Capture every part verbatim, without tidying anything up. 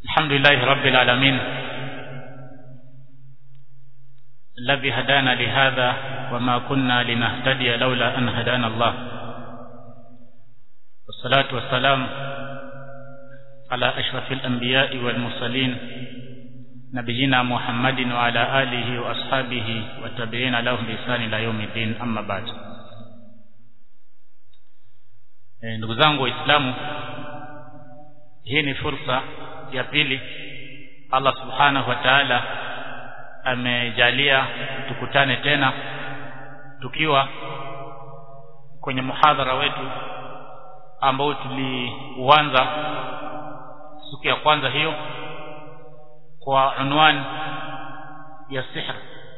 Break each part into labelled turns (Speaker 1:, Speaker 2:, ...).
Speaker 1: الحمد لله رب العالمين الذي هدانا لهذا وما كنا لنهتدي لولا أن هدانا الله والصلاة والسلام على أشرف الأنبياء والمرسلين نبينا محمد وعلى آله وأصحابه والتابعين لهم بإحسان إلى يوم الدين. أما بعد, ndugu zangu waislamu, hii ni fursa ya pili Allah subhanahu wa ta'ala amejalia tukutane tena tukiwa kwenye muhadhara wetu ambao tuliuanza siku ya kwanza hiyo kwa unwani ya sihr.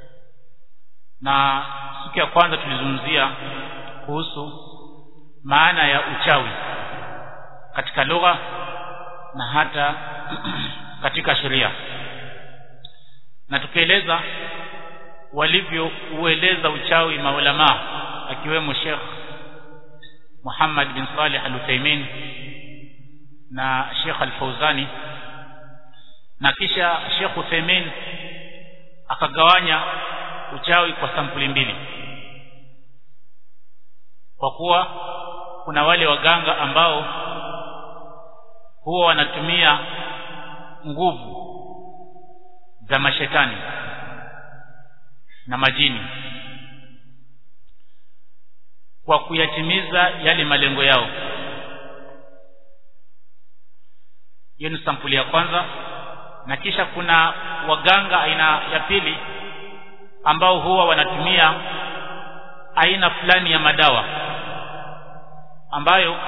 Speaker 1: Na siku ya kwanza tulizungumzia kuhusu maana ya uchawi katika lugha na hata katika sheria, na tukieleza walivyoueleza uchawi maulama akiwemo Sheikh Muhammad bin Salih Al-Uthaymeen na Sheikh Al-Fawzani, na kisha Sheikh Uthaymeen akagawanya uchawi kwa sampuli mbili, kwa kuwa kuna wale waganga ambao huwa wanatumia nguvu za mashetani na majini kwa kuyatimiza yale malengo yao. Hiyo ni sampuli ya kwanza. Na kisha kuna waganga aina ya pili ambao huwa wanatumia aina fulani ya madawa ambayo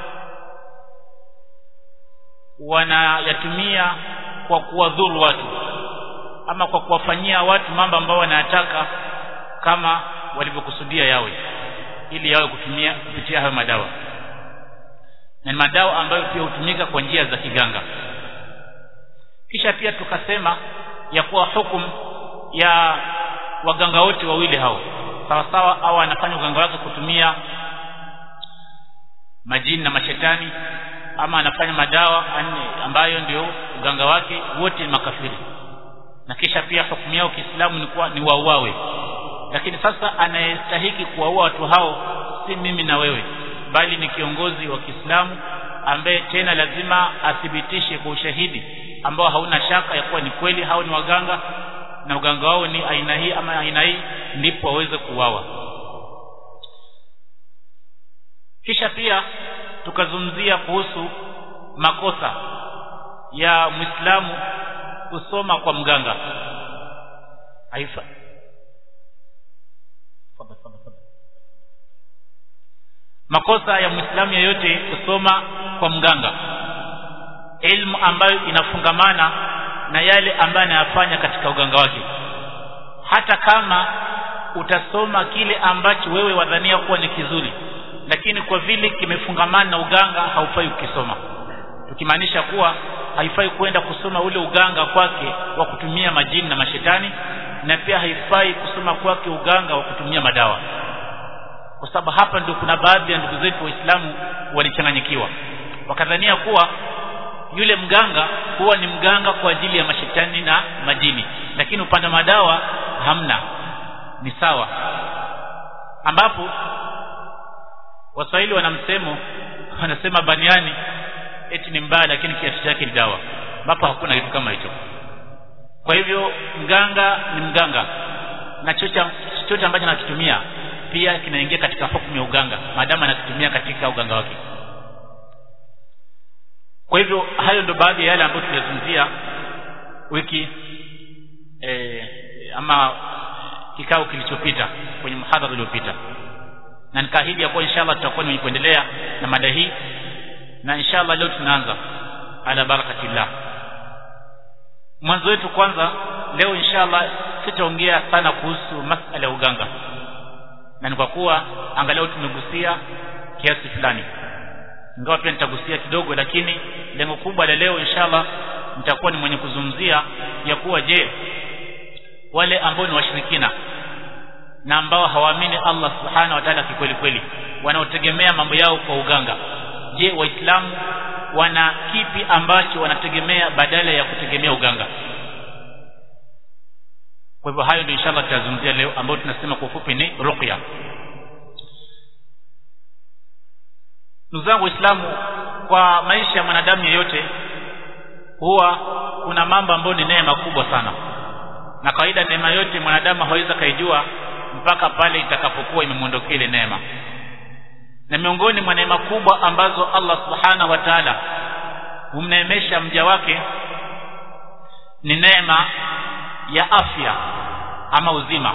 Speaker 1: wanayatumia kwa kuwadhuru watu ama kwa kuwafanyia watu mambo ambayo wanayataka kama walivyokusudia yawe, ili yawe kutumia kupitia hayo madawa. Na madawa ambayo pia hutumika kwa njia za kiganga. Kisha pia tukasema ya kuwa hukumu ya waganga wote wawili hao sawa sawa, au anafanya uganga wake kutumia majini na mashetani, ama anafanya madawa ambayo ndio uganga wake, wote ni makafiri. Na kisha pia hukumu yao Kiislamu ni kuwa ni wauawe. Lakini sasa anayestahiki kuwaua watu hao si mimi na wewe, bali ni kiongozi wa Kiislamu ambaye tena lazima athibitishe kwa ushahidi ambao hauna shaka ya kuwa ni kweli hao ni waganga na uganga wao ni aina hii ama aina hii, ndipo waweze kuuawa. Kisha pia tukazungumzia kuhusu makosa ya Muislamu kusoma kwa mganga. Haifa makosa ya Muislamu yeyote kusoma kwa mganga, elimu ambayo inafungamana na yale ambayo anayafanya katika uganga wake. Hata kama utasoma kile ambacho wewe wadhania kuwa ni kizuri, lakini kwa vile kimefungamana na uganga haufai ukisoma. Tukimaanisha kuwa haifai kwenda kusoma ule uganga kwake wa kutumia majini na mashetani, na pia haifai kusoma kwake uganga wa kutumia madawa, kwa sababu hapa ndio kuna baadhi ya ndugu zetu Waislamu walichanganyikiwa, wakadhania kuwa yule mganga huwa ni mganga kwa ajili ya mashetani na majini, lakini upande wa madawa hamna. Ni sawa, ambapo Waswahili wanamsemo wanasema baniani eti ni mbaya lakini kiasi chake ni dawa, ambapo hakuna kitu kama hicho. Kwa hivyo mganga ni mganga, na chochote ambacho anakitumia pia kinaingia katika hukumu ya uganga maadamu anakitumia katika uganga wake. Kwa hivyo hayo ndio baadhi ya yale ambayo tulizungumzia wiki eh, ama kikao kilichopita kwenye muhadhara uliopita, na nikaahidi ya kuwa inshallah tutakuwa ni kuendelea na mada hii. Na inshallah leo tunaanza ala barakatillah. Mwanzo wetu kwanza leo inshallah sitaongea sana kuhusu masuala ya uganga, na ni kwa kuwa angalau tumegusia kiasi fulani, ingawa pia nitagusia kidogo, lakini lengo kubwa la leo inshallah nitakuwa ni mwenye kuzungumzia ya kuwa je, wale ambao ni washirikina na ambao hawaamini Allah subhanahu wa ta'ala kikweli kweli, wanaotegemea mambo yao kwa uganga, je Waislamu wana kipi ambacho wanategemea badala ya kutegemea uganga. Kwa hivyo hayo ndio inshallah tutazungumzia leo, ambao tunasema kwa ufupi ni ruqya. Ndugu zangu Waislamu, kwa maisha ya mwanadamu yeyote huwa kuna mambo ambayo ni neema kubwa sana, na kawaida neema yote mwanadamu hawezi kaijua mpaka pale itakapokuwa imemwondokea ile neema. Na miongoni mwa neema kubwa ambazo Allah subhanahu wa ta'ala humneemesha mja wake ni neema ya afya ama uzima,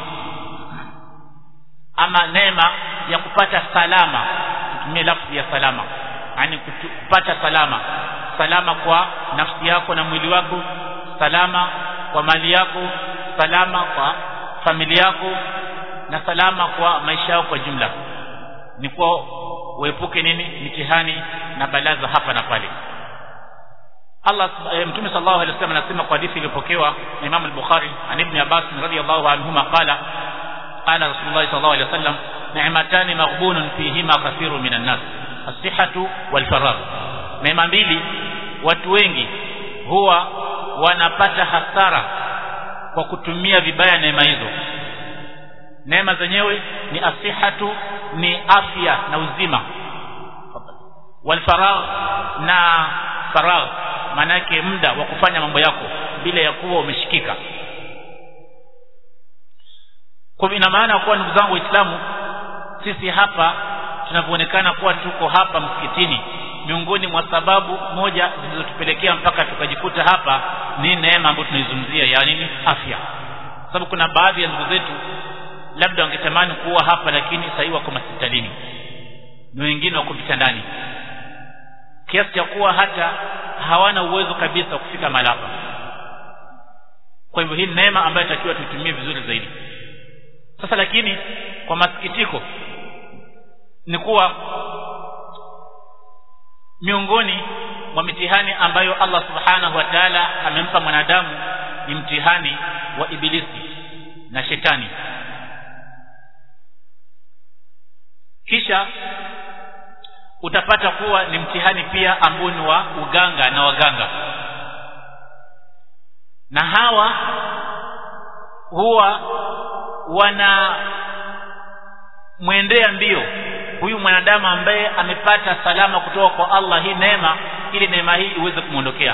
Speaker 1: ama neema ya kupata salama. Tutumie lafzi ya salama, yani kupata salama, salama kwa nafsi yako na mwili wako, salama kwa mali yako, salama kwa familia yako, na salama kwa maisha yako kwa jumla. Ni kwa uepuke nini? Mitihani na balaza hapa na pale. Allah e, Mtume sallallahu alaihi wasallam anasema kwa hadithi iliyopokewa na Imam al-Bukhari an Ibn Abbas radhiyallahu anhuma qala qala Rasulullah sallallahu alaihi wasallam ni'matani maghbunun fihima kathirun minan nas as-sihhatu wal faragh. Neema mbili watu wengi huwa wanapata hasara kwa kutumia vibaya neema hizo. Neema zenyewe ni asihatu, ni afya na uzima, wal faragh, na faragh manake muda wa kufanya mambo yako bila ya kuwa umeshikika. Kwa ina maana kwa ndugu zangu Waislamu, sisi hapa tunavyoonekana kuwa tuko hapa msikitini, miongoni mwa sababu moja zilizotupelekea mpaka tukajikuta hapa ni neema ambayo tunaizungumzia, ya nini? Afya. Sababu kuna baadhi ya ndugu zetu labda wangetamani kuwa hapa, lakini sasa wako hospitalini, na wengine wako vitandani, kiasi cha kuwa hata hawana uwezo kabisa kufika mahali hapa. Kwa hivyo hii neema ambayo inatakiwa tuitumie vizuri zaidi. Sasa lakini kwa masikitiko ni kuwa miongoni mwa mitihani ambayo Allah subhanahu wa ta'ala amempa mwanadamu ni mtihani wa ibilisi na shetani. Kisha utapata kuwa ni mtihani pia ambao ni wa uganga na waganga, na hawa huwa wana mwendea mbio huyu mwanadamu ambaye amepata salama kutoka kwa Allah, hii neema, ili neema hii iweze kumuondokea.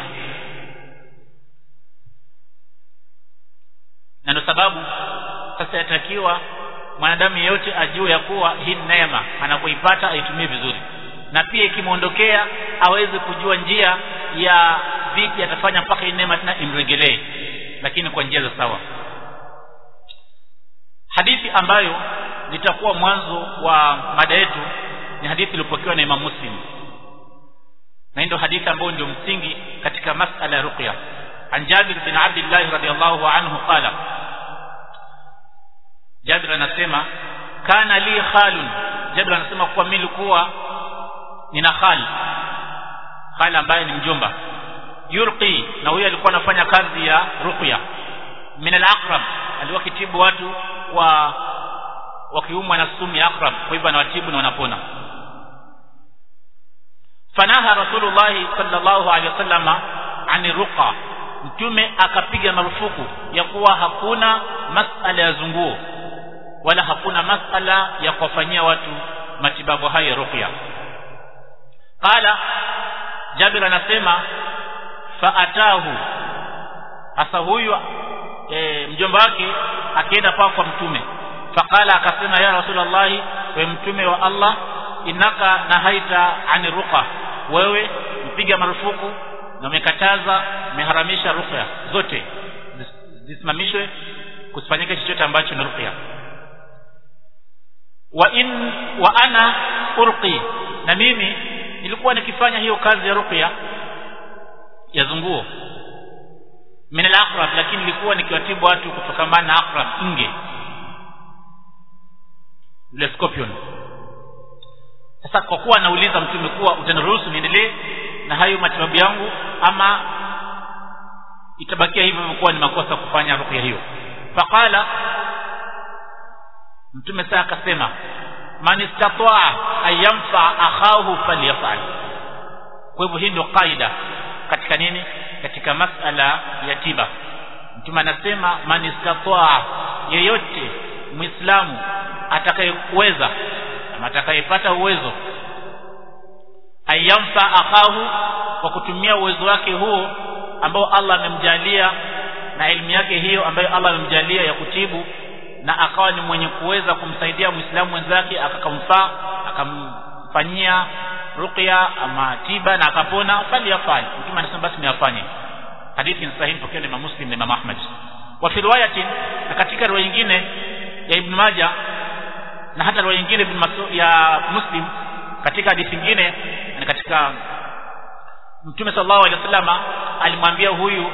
Speaker 1: Na ndio sababu sasa yatakiwa mwanadamu yeyote ajue ya kuwa hii neema anapoipata aitumie vizuri, na pia ikimuondokea aweze kujua njia ya vipi atafanya mpaka hii neema tena imregelee, lakini kwa njia za sawa. Hadithi ambayo litakuwa mwanzo wa mada yetu ni hadithi iliyopokewa na Imam Muslim, na ndio hadithi ambayo ndio msingi katika masala ya ruqya. An Jabir bin Abdullah radhiyallahu anhu qala, Jabir anasema kana li khalun. Jabir anasema kwa mimi nilikuwa nina khal, khal ambaye ni mjomba, yurqi, na huyo alikuwa anafanya kazi ya ruqya. Min al-aqrab, alikuwa kitibu watu wa wakiumwa na sumu ya aqrab, kwa hivyo anawatibu na wanapona. Fanaha Rasulullah sallallahu alaihi wasallam ani ruqa, mtume akapiga marufuku ya kuwa hakuna masala ya zunguo wala hakuna masala ya kuwafanyia watu matibabu haya ya ruqya. Qala, Jabir anasema faatahu, hasa huyu e, mjomba wake akaenda pa kwa mtume. Faqala, akasema ya Rasulullah, we mtume wa Allah, inaka nahaita ani ruqa, wewe mpiga marufuku na umekataza, umeharamisha ruqya zote zisimamishwe, kusifanyike chochote ambacho ni ruqya. Wa in wa ana urqi, na mimi nilikuwa nikifanya hiyo kazi ya ruqya ya zunguo, min al-aqrab, lakini nilikuwa nikiwatibu watu kutokana na aqrab, nge, le scorpion. Sasa kwa kuwa nauliza mtume kuwa utaniruhusu niendelee na hayo matibabu yangu ama itabakia hivyo kuwa ni makosa kufanya ruqya hiyo? Faqala, mtume sasa akasema man istata'a ayamfa akhahu falyaf'al, Kwa hivyo hii ndio kaida katika nini, katika masala ya tiba. Mtume anasema man istataa, yeyote muislamu atakayeweza ama atakayepata uwezo, ayamfa akahu, kwa kutumia uwezo wake huo ambao Allah amemjalia na elimu yake hiyo ambayo Allah amemjalia ya kutibu, na akawa ni mwenye kuweza kumsaidia muislamu mwenzake, akakamfaa akamfanyia ruqya ama tiba na akapona, bali yafanye. Mtume anasema basi niafanye. Hadithi ni sahihi, pokea na Imam Muslim na Imam Ahmad. Wa fi riwayatin, na katika riwaya nyingine ya Ibn Majah na hata riwaya nyingine ya Muslim, katika hadithi nyingine na katika Mtume sallallahu alaihi wasallam alimwambia huyu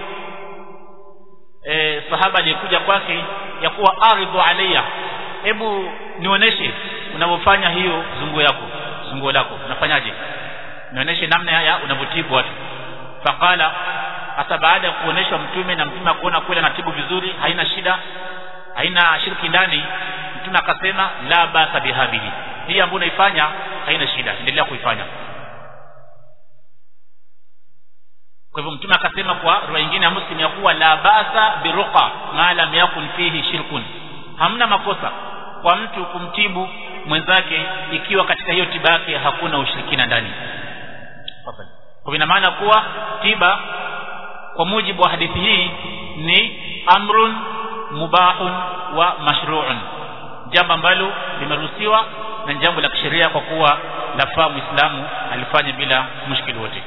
Speaker 1: e, sahaba aliyekuja kwake ya kuwa aridhu alayya, hebu nionyeshe unavyofanya hiyo zunguo yako, zunguo lako unafanyaje, nionyeshe namna ya unavyotibu watu. Faqala, hata baada ya kuonyeshwa Mtume na Mtume akuona kweli anatibu vizuri, haina shida, haina shirki ndani, Mtume akasema la basa bihabihi, hii ambayo unaifanya haina shida, endelea kuifanya. Kwa hivyo Mtume akasema kwa riwaya nyingine ya Muslim ya kuwa la basa biruqa ma lam yakun fihi shirkun, hamna makosa kwa mtu kumtibu mwenzake ikiwa katika hiyo tiba yake hakuna ushirikina ndani. Kwa ina maana kuwa tiba kwa mujibu wa hadithi hii ni amrun mubahun wa mashru'un, jambo ambalo limeruhusiwa na jambo la kisheria, kwa kuwa lafaa muislamu alifanya bila mushkili wote.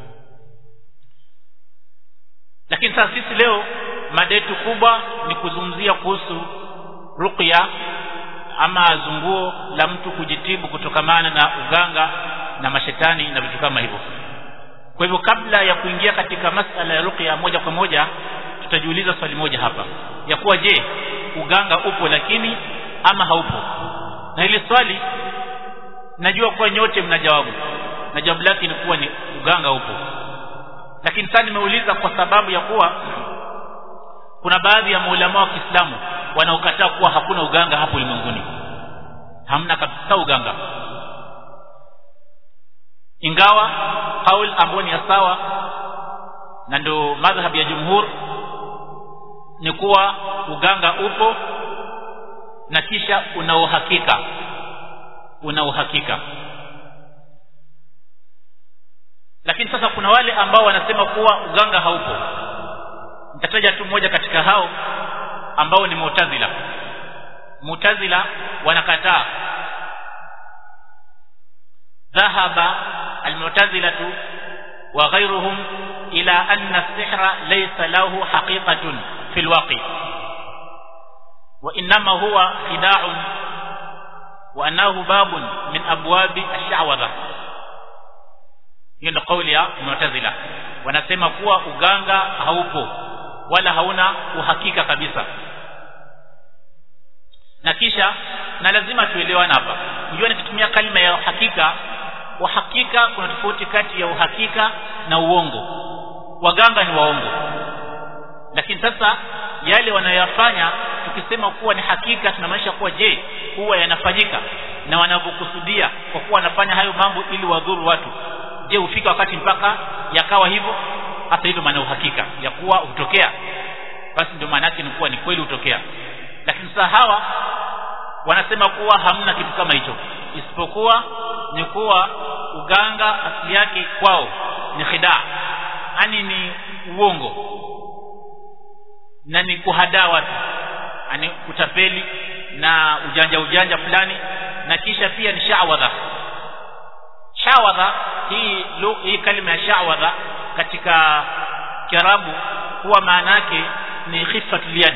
Speaker 1: Lakini sasa sisi leo mada yetu kubwa ni kuzungumzia kuhusu ruqya ama zunguo la mtu kujitibu kutokamana na uganga na mashetani na vitu kama hivyo. Kwa hivyo kabla ya kuingia katika masala ya ruqya moja kwa moja, tutajiuliza swali moja hapa ya kuwa je, uganga upo lakini ama haupo? Na hili swali najua kwa nyote mna jawabu, na jawabu lake ni kuwa ni uganga upo. Lakini sasa nimeuliza kwa sababu ya kuwa kuna baadhi ya maulama wa Kiislamu wanaokataa kuwa hakuna uganga hapo ulimwenguni, hamna kabisa uganga, ingawa kauli ambayo ni sawa na ndio madhhabi ya jumhur ni kuwa uganga upo na kisha una uhakika, una uhakika. Lakini sasa kuna wale ambao wanasema kuwa uganga haupo. Nitataja tu mmoja katika hao ambao ni Mu'tazila. Mu'tazila wanakataa, dhahaba al-Mu'tazilatu wa ghayruhum ila anna as-sihra laysa lahu haqiqatun fi al-waqi wa inma huwa khida'un wa annahu babun min abwabi ash-sha'wadha. Hiyo ndio kauli ya Mu'tazila. Wanasema kuwa uganga haupo wala hauna uhakika kabisa. Na kisha na lazima tuelewane hapa. Unajua nikitumia kalima ya uhakika, uhakika kuna tofauti kati ya uhakika na uongo. Waganga ni waongo. Lakini sasa yale wanayofanya tukisema kuwa ni hakika, tunamaanisha kuwa je, huwa yanafanyika na wanavyokusudia kwa kuwa wanafanya hayo mambo ili wadhuru watu, je ufika wakati mpaka yakawa hivyo? Hata hivyo maana uhakika ya kuwa hutokea, basi ndio maana yake ni kuwa ni kweli hutokea. Lakini sasa hawa wanasema kuwa hamna kitu kama hicho, isipokuwa ni kuwa uganga asili yake kwao ni khidaa, yani ni uongo na ni kuhadaa watu, yani kutapeli na ujanja ujanja fulani, na kisha pia ni sha'wadha. Sha'wadha hii lo, hii kalima ya sha'wadha katika Kiarabu huwa maana yake ni khifatul yad,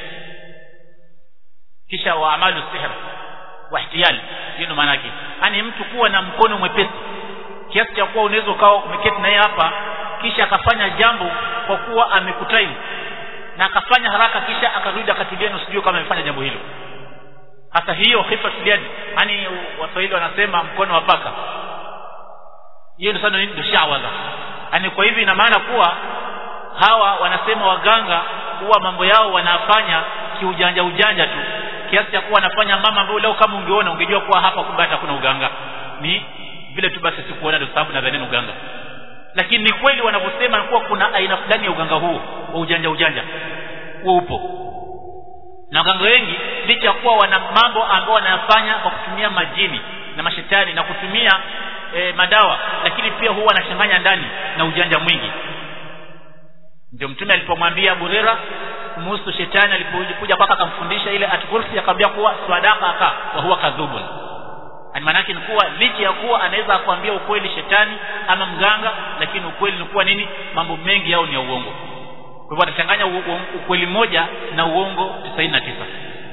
Speaker 1: kisha wa amalu sihr wa ihtiyal. Hiyo maana yake yani mtu kuwa na mkono mwepesi kiasi cha kuwa unaweza ukao umeketi naye hapa kisha akafanya jambo kwa kuwa amekutai na akafanya haraka kisha akarudi akatulia na usijue kama amefanya jambo hilo. Hata hiyo khifatul yad, yani Waswahili wanasema mkono wa paka. Hiyo ndio sana ndio sha'wadha. Yani kwa hivi ina maana kuwa hawa wanasema waganga huwa mambo yao wanafanya kiujanja ujanja tu, kiasi cha kuwa wanafanya mama ambao leo kama ungeona ungejua kuwa hapa kumbe hata kuna uganga, ni vile tu basi sikuona ndio sababu nadhani uganga. lakini ni kweli wanaposema kuwa kuna aina fulani ya uganga huo wa ujanja ujanja huo upo. Na waganga wengi licha kuwa wana mambo ambao wanayafanya kwa kutumia majini na mashetani na kutumia e, madawa, lakini pia huwa wanachanganya ndani na ujanja mwingi. Ndio Mtume alipomwambia Abu Hurairah kumhusu shetani alipokuja kwake akamfundisha ile atukursi, akamwambia kuwa swadaka aka wa huwa kadhubun. Ani maana yake ni kuwa licha ya kuwa anaweza kuambia ukweli shetani ama mganga, lakini ukweli ni kuwa nini? Mambo mengi yao ni ya uongo. Kwa hivyo atachanganya ukweli moja na uongo tisini na tisa.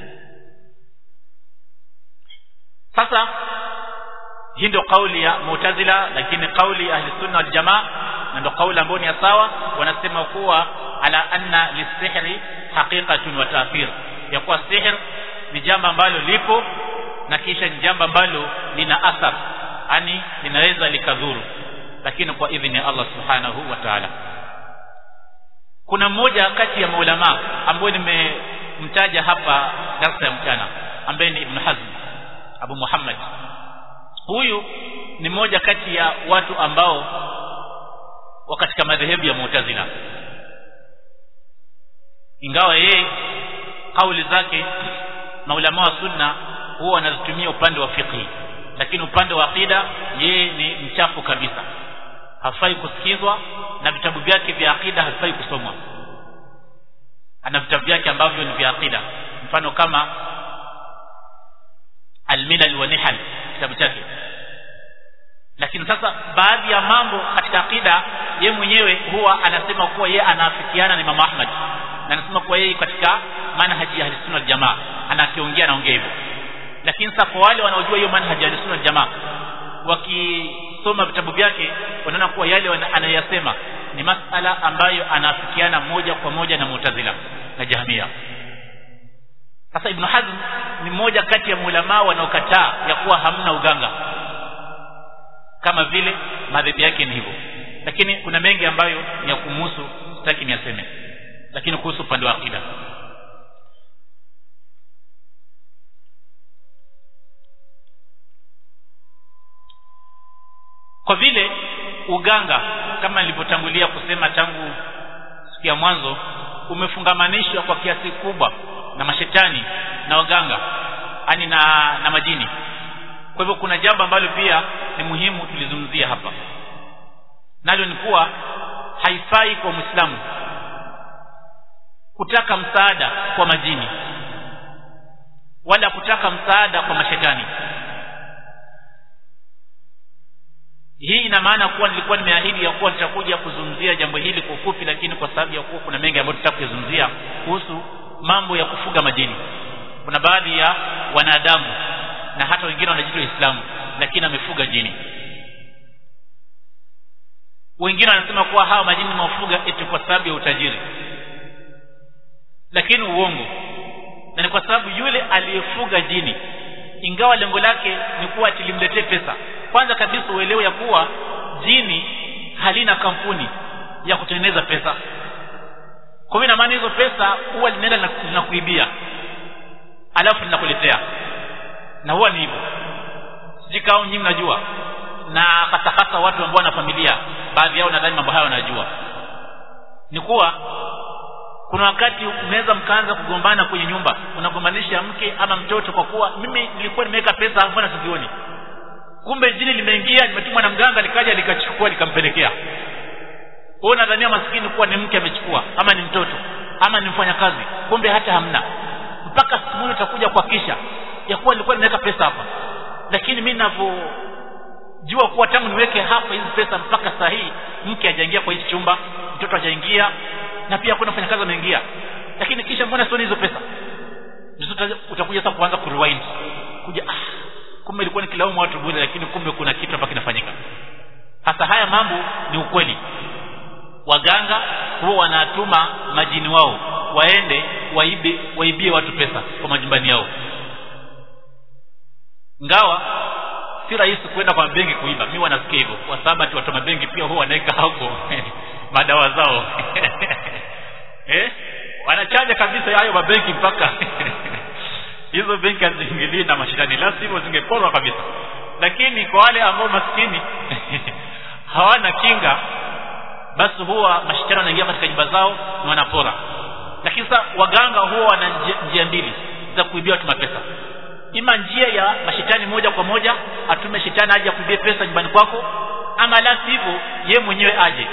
Speaker 1: Sasa hii ndio kauli ya Mu'tazila, lakini kauli ya Ahli Sunna wal Jamaa na ndio kauli ambayo ni sawa, wanasema kuwa ala anna lisihri haqiqatun wa ta'thir, ya kuwa sihr ni jambo ambalo lipo na kisha ni jambo ambalo lina athar, yani linaweza likadhuru, lakini kwa idhini ya Allah subhanahu wa ta'ala. Kuna mmoja kati ya maulama ambao nimemtaja hapa darasa ya mchana, ambaye ni Ibn Hazm Abu Muhammad. Huyu ni mmoja kati ya watu ambao wa katika madhehebu ya Mu'tazila, ingawa yeye kauli zake maulama wa sunna huwa wanazitumia upande wa fiqh, lakini upande wa aqida yeye ni mchafu kabisa, hafai kusikizwa, na vitabu vyake vya aqida hafai kusomwa. Ana vitabu vyake ambavyo ni vya aqida, mfano kama Al-Milal wa Nihal, kitabu chake. Lakini sasa baadhi ya mambo katika aqida yeye mwenyewe huwa anasema kuwa yeye anaafikiana na Imam Ahmad, na anasema kuwa yeye katika manhaji ya Ahli Sunna wal Jamaa anakiongea naongea hivyo. Lakini sasa kwa wale wanaojua hiyo manhaji ya Ahli Sunna wal Jamaa, wakisoma vitabu vyake wanaona kuwa yale anayosema ni masala ambayo anaafikiana moja kwa moja na Mu'tazila na Jahmiya. Sasa Ibn Hazm ni mmoja kati ya maulama wanaokataa ya kuwa hamna uganga, kama vile madhehebu yake ni hivyo. Lakini kuna mengi ambayo ni ya kumhusu, sitaki niaseme, lakini kuhusu upande wa aqida, kwa vile uganga kama nilivyotangulia kusema tangu siku ya mwanzo umefungamanishwa kwa kiasi kubwa na mashetani na waganga, yani na na majini. Kwa hivyo kuna jambo ambalo pia ni muhimu tulizungumzia hapa, nalo ni kuwa haifai kwa Muislamu kutaka msaada kwa majini wala kutaka msaada kwa mashetani. Hii ina maana kuwa nilikuwa nimeahidi ya kuwa nitakuja kuzungumzia jambo hili kwa ufupi, lakini kwa sababu ya kuwa kuna mengi ambayo tutakuzungumzia kuhusu mambo ya kufuga majini. Kuna baadhi ya wanadamu na hata wengine wanajiita Waislamu lakini amefuga jini. Wengine wanasema kuwa hawa majini mafuga eti kwa sababu ya utajiri, lakini uongo. Na ni kwa sababu yule aliyefuga jini, ingawa lengo lake ni kuwa atilimletee pesa, kwanza kabisa uelewe ya kuwa jini halina kampuni ya kutengeneza pesa. Kwa hiyo ina maana hizo pesa huwa linaenda na kuibia, alafu linakuletea, na huwa ni hivyo. Sijikao nyinyi mnajua, na hata hata watu ambao wana familia, baadhi yao nadhani mambo hayo wanajua, ni kuwa kuna wakati unaweza mkaanza kugombana kwenye nyumba, unagombanisha mke ama mtoto kwa kuwa mimi nilikuwa nimeweka pesa mbona sizioni, kumbe jini limeingia, limetumwa na mganga likaja likachukua likampelekea. Wewe unadhania maskini kuwa ni mke amechukua ama ni mtoto ama ni mfanyakazi, kumbe hata hamna. Mpaka siku moja utakuja kuhakisha ya kuwa nilikuwa nimeweka pesa hapa, lakini mimi ninavyojua kuwa tangu niweke hapa hizi pesa mpaka saa hii mke hajaingia kwa hichi chumba, mtoto hajaingia, na pia kuna mfanyakazi ameingia, lakini kisha mbona sioni hizo pesa? Ndio utakuja sasa kuanza kurewind, kuja ah, kumbe ilikuwa ni kilaumu watu bure, lakini kumbe kuna kitu hapa kinafanyika. Hasa haya mambo ni ukweli. Waganga huwa wanatuma majini wao waende waibe waibie watu pesa kwa majumbani yao. Ngawa si rahisi kwenda kwa benki kuiba, mimi wanasikia hivyo, kwa sababu ati watu wa benki pia huwa wanaweka hapo madawa zao eh, wanachanja kabisa hayo mabenki mpaka hizo benki haziingilii na mashindani, la sivyo zingeporwa kabisa. Lakini kwa wale ambao maskini hawana kinga, basi huwa mashetani wanaingia katika nyumba zao na wanapora. Lakini sasa waganga huwa wana njia mbili za kuibia watu mapesa. Ima njia ya mashetani moja kwa moja, atume shetani aje kuibia pesa nyumbani kwako, ama la sivyo yeye mwenyewe aje,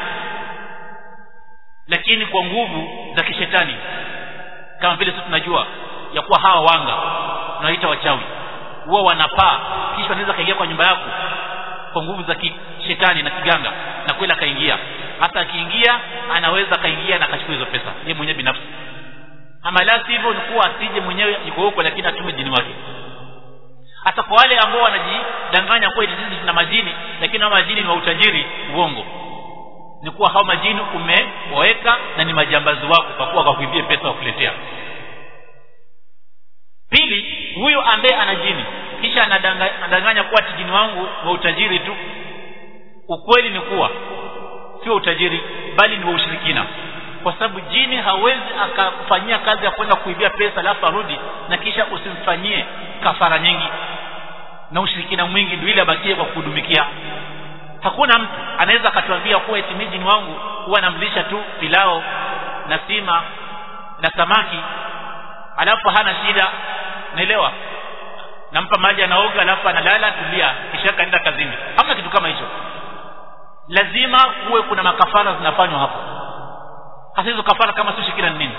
Speaker 1: lakini kwa nguvu za kishetani. Kama vile sisi tunajua ya kuwa hawa wanga tunaita wachawi, huwa wanapaa kisha wanaweza kaingia kwa nyumba yako kwa nguvu za kishetani na kiganga, na kweli kaingia. Hata akiingia anaweza kaingia na akachukua hizo pesa yeye mwenyewe binafsi, ama la sivyo ni kuwa asije mwenyewe yuko huko, lakini atume jini wake. Hata kwa wale ambao wanajidanganya kwa hizi na majini, lakini hao majini ni wa utajiri, uongo. Ni kuwa hao majini umewaweka na ni majambazi wako, kwa kuwa wakakuibia pesa wakuletea. Pili, huyu ambaye ana jini kisha anadanganya, anadanganya kuwa jini wangu wa utajiri tu, ukweli ni kuwa sio utajiri bali ni wa ushirikina. Kwa sababu jini hawezi akakufanyia kazi ya kwenda kuibia pesa alafu arudi na kisha usimfanyie kafara nyingi na ushirikina mwingi ndio ile abakie kwa kuhudumikia. Hakuna mtu anaweza akatuambia kuwa eti jini wangu huwa anamlisha tu pilao na sima na samaki alafu hana shida, naelewa, nampa maji anaoga alafu analala tulia kisha kaenda kazini. Hamna kitu kama hicho. Lazima kuwe kuna makafara zinafanywa hapo. Hasa hizo kafara kama sio shirikina nini?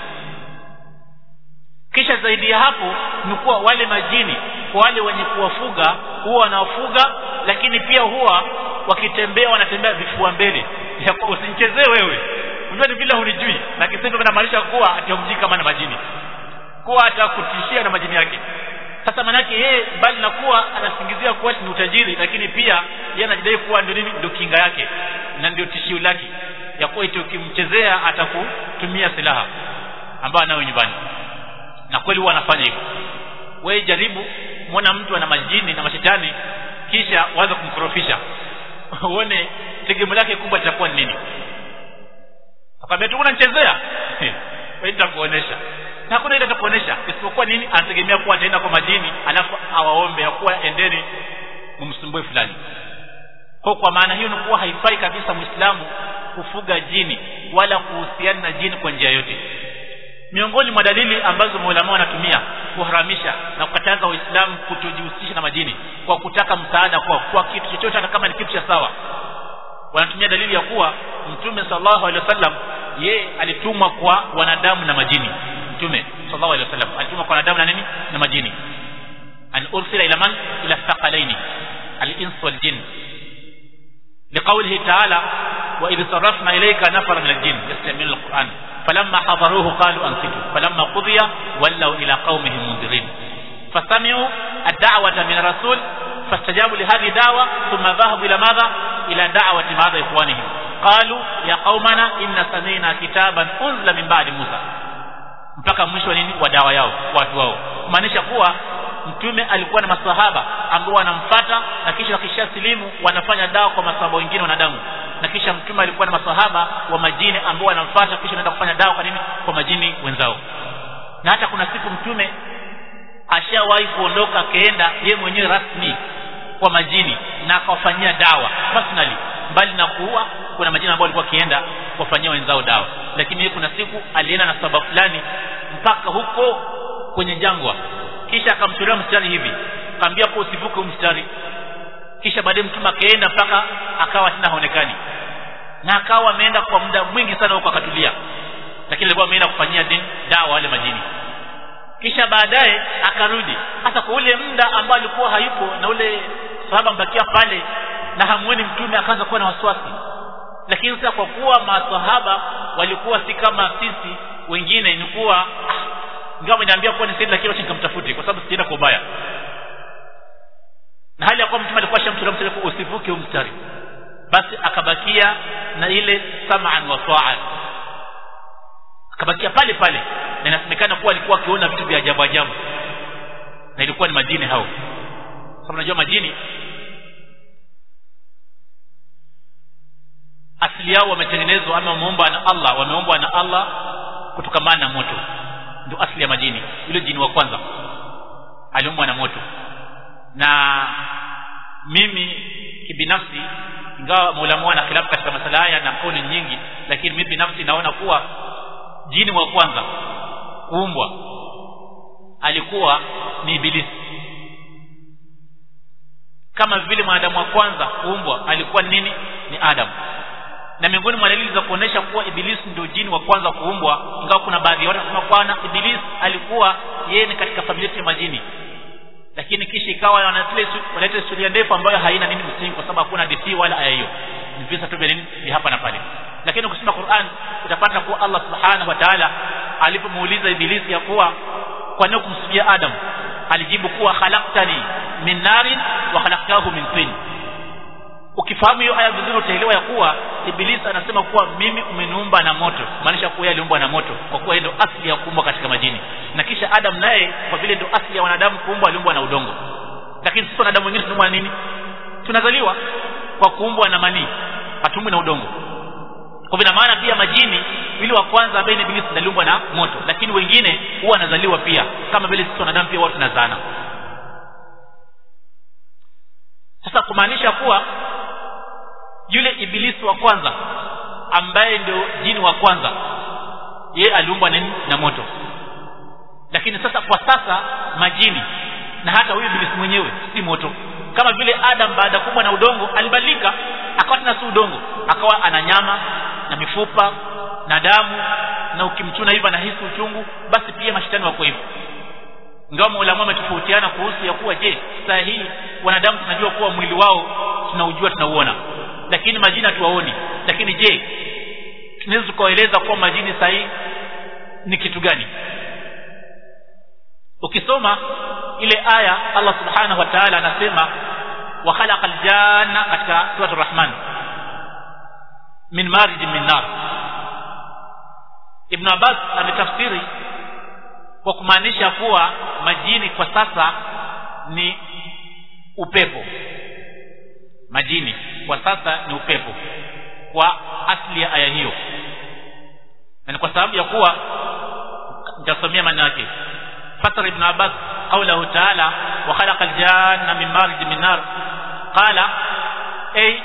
Speaker 1: Kisha zaidi ya hapo ni kuwa wale majini kwa wale wenye kuwafuga huwa wanawafuga, lakini pia huwa wakitembea wanatembea vifua mbele. Usinichezee wewe, unajua ni vile hunijui, na kisendo kinamaanisha kuwa atamjii kama na majini, kuwa atakutishia na majini yake. Sasa manake yeye bali na kuwa anasingizia kuwa ni utajiri, lakini pia yeye anajidai kuwa ndio nini, ndio kinga yake na ndio tishio lake ya kuwa eti ukimchezea atakutumia silaha ambayo anayo nyumbani. Na kweli huwa anafanya hivyo. Wewe jaribu muona mtu ana majini na mashetani kisha waanze kumkorofisha uone tegemeo lake kubwa litakuwa ni nini. Akamwambia tu unanichezea wewe, nitakuonesha. Na hakuna ile atakuonesha isipokuwa nini, anategemea kuwa ataenda kwa majini alafu awaombe ya kuwa endeni mumsumbue fulani. Kwa kwa maana hiyo ni kuwa haifai kabisa Muislamu kufuga jini wala kuhusiana na jini kwa njia yote. Miongoni mwa dalili ambazo maulama wanatumia kuharamisha na kukataza Waislamu kutojihusisha na majini kwa kutaka msaada kwa kwa kitu chochote hata kama ni kitu cha sawa, wanatumia dalili ya kuwa Mtume sallallahu alaihi wasallam yeye alitumwa kwa wanadamu na majini. Mtume sallallahu alaihi wasallam alitumwa kwa wanadamu na nini, na majini. An ursila ila man, ila thaqalaini al-ins wal jinn, liqawlihi ta'ala wa idh sarafna ilayka nafara min al-jinn yastami'una al-Qur'an فلما حضروه قالوا انصتوا فلما قضي ولوا الى قومهم منذرين فسمعوا الدعوه من الرسول فاستجابوا لهذه الدعوه ثم ذهبوا الى ماذا، الى دعوه ماذا اخوانهم قالوا يا قومنا ان سمعنا كتابا انزل من بعد موسى، mpaka mwisho nini wa dawa yao watu wao. Maanisha kuwa mtume alikuwa na maswahaba ambao wanamfuata na kisha wakishasilimu wanafanya dawa kwa maswahaba wengine wanadamu, na kisha mtume alikuwa na maswahaba wa majini ambao wanamfuata kisha anaenda kufanya dawa kwa nini, kwa majini wenzao. Na hata kuna siku mtume ashawahi kuondoka akaenda yeye mwenyewe rasmi kwa majini na akawafanyia dawa personally, mbali na kuua kuna majini ambao walikuwa kienda kufanyia wenzao dawa. Lakini yeye kuna siku alienda na sababu fulani mpaka huko kwenye jangwa, kisha akamchorea mstari hivi, akamwambia kwa usivuke mstari. Kisha baadaye mtume akaenda mpaka akawa tena haonekani, na akawa ameenda kwa muda mwingi sana huko akatulia, lakini alikuwa ameenda kufanyia dini dawa wale majini. Kisha baadaye akarudi, hata kwa ule muda ambao alikuwa hayupo na ule sahaba mbakia pale na hamuoni mtume, akaanza kuwa na wasiwasi. Lakini sasa kwa kuwa maswahaba walikuwa si kama sisi wengine, ni kuwa ah, ingawa ameniambia kuwa ni sahihi lakini wacha nikamtafute kwa sababu sienda kwa ubaya, na hali ya kuwa mtume alikuwa shamtoa mstari usivuke mstari, basi akabakia na ile sam'an wa ta'an, akabakia pale pale. Na inasemekana kuwa alikuwa akiona vitu vya ajabu ajabu, na ilikuwa ni majini hao. Sababu unajua majini asili yao wametengenezwa ama wameombwa na Allah, wameombwa na Allah kutokamana na moto. Ndio asili ya majini. Yule jini wa kwanza aliumbwa na moto. Na mimi kibinafsi ingawa maulama wana khilafu katika masala haya na kauli nyingi, lakini mimi binafsi naona kuwa jini wa kwanza kuumbwa alikuwa ni Ibilisi, kama vile mwanadamu wa kwanza kuumbwa alikuwa nini? Ni Adam. Na miongoni mwa dalili za kuonesha kuwa Ibilisi ndio jini wa kwanza kuumbwa, ingawa kuna baadhi watu wanasema kwamba Ibilisi alikuwa yeye ni katika familia ya majini, lakini kisha ikawa wanaleta historia ndefu ambayo haina nini msingi, kwa sababu hakuna hadithi wala aya hiyo, ni visa tu vya hapa na pale. Lakini ukisoma Qur'an utapata kuwa Allah subhanahu wa ta'ala alipomuuliza Ibilisi ya kuwa kwa nini kumsujudia Adam, alijibu kuwa khalaqtani min narin wa khalaqtahu min tin. Ukifahamu hiyo aya vizuri utaelewa ya kuwa Ibilisi anasema kuwa mimi umeniumba na moto, maanisha kuwa yeye aliumbwa na moto, kwa kuwa ndio asili ya kuumbwa katika majini. Na kisha Adam naye kwa vile ndio asili ya wanadamu kuumbwa, aliumbwa na udongo. Lakini sisi wanadamu wengine tunaumbwa na nini? Tunazaliwa kwa kuumbwa na manii, hatuumbwi na udongo. Kwa vile maana pia majini wale wa kwanza ambaye ni Ibilisi aliumbwa na moto, lakini wengine huwa wanazaliwa pia kama vile sisi wanadamu pia watu tunazana. Sasa kumaanisha kuwa yule Ibilisi wa kwanza ambaye ndio jini wa kwanza, yeye aliumbwa na moto. Lakini sasa kwa sasa majini na hata huyu Ibilisi mwenyewe si moto, kama vile Adam baada ya kuumbwa na udongo alibadilika akawa tena si udongo, akawa ana nyama na mifupa na damu, na ukimchuna hivi anahisi uchungu. Basi pia mashetani wako hivyo. Ingawa maulama wametofautiana kuhusu ya kuwa je, sahihi wanadamu tunajua kuwa mwili wao tunaujua, tunauona, lakini majini hatuwaoni. Lakini je, tunaweza kueleza kuwa majini sahihi ni kitu gani? Ukisoma ile aya Allah subhanahu wa ta'ala anasema wa khalaqal janna katika sura ar-Rahman min marij min nar. Ibn Abbas ametafsiri kwa kumaanisha kuwa majini kwa sasa ni upepo. Majini kwa sasa ni upepo kwa asili ya aya hiyo, na kwa sababu ya kuwa nitasomea maana yake. Fasara Ibn Abbas qawluhu ta'ala wa khalaqal janna min marij min nar, qala ay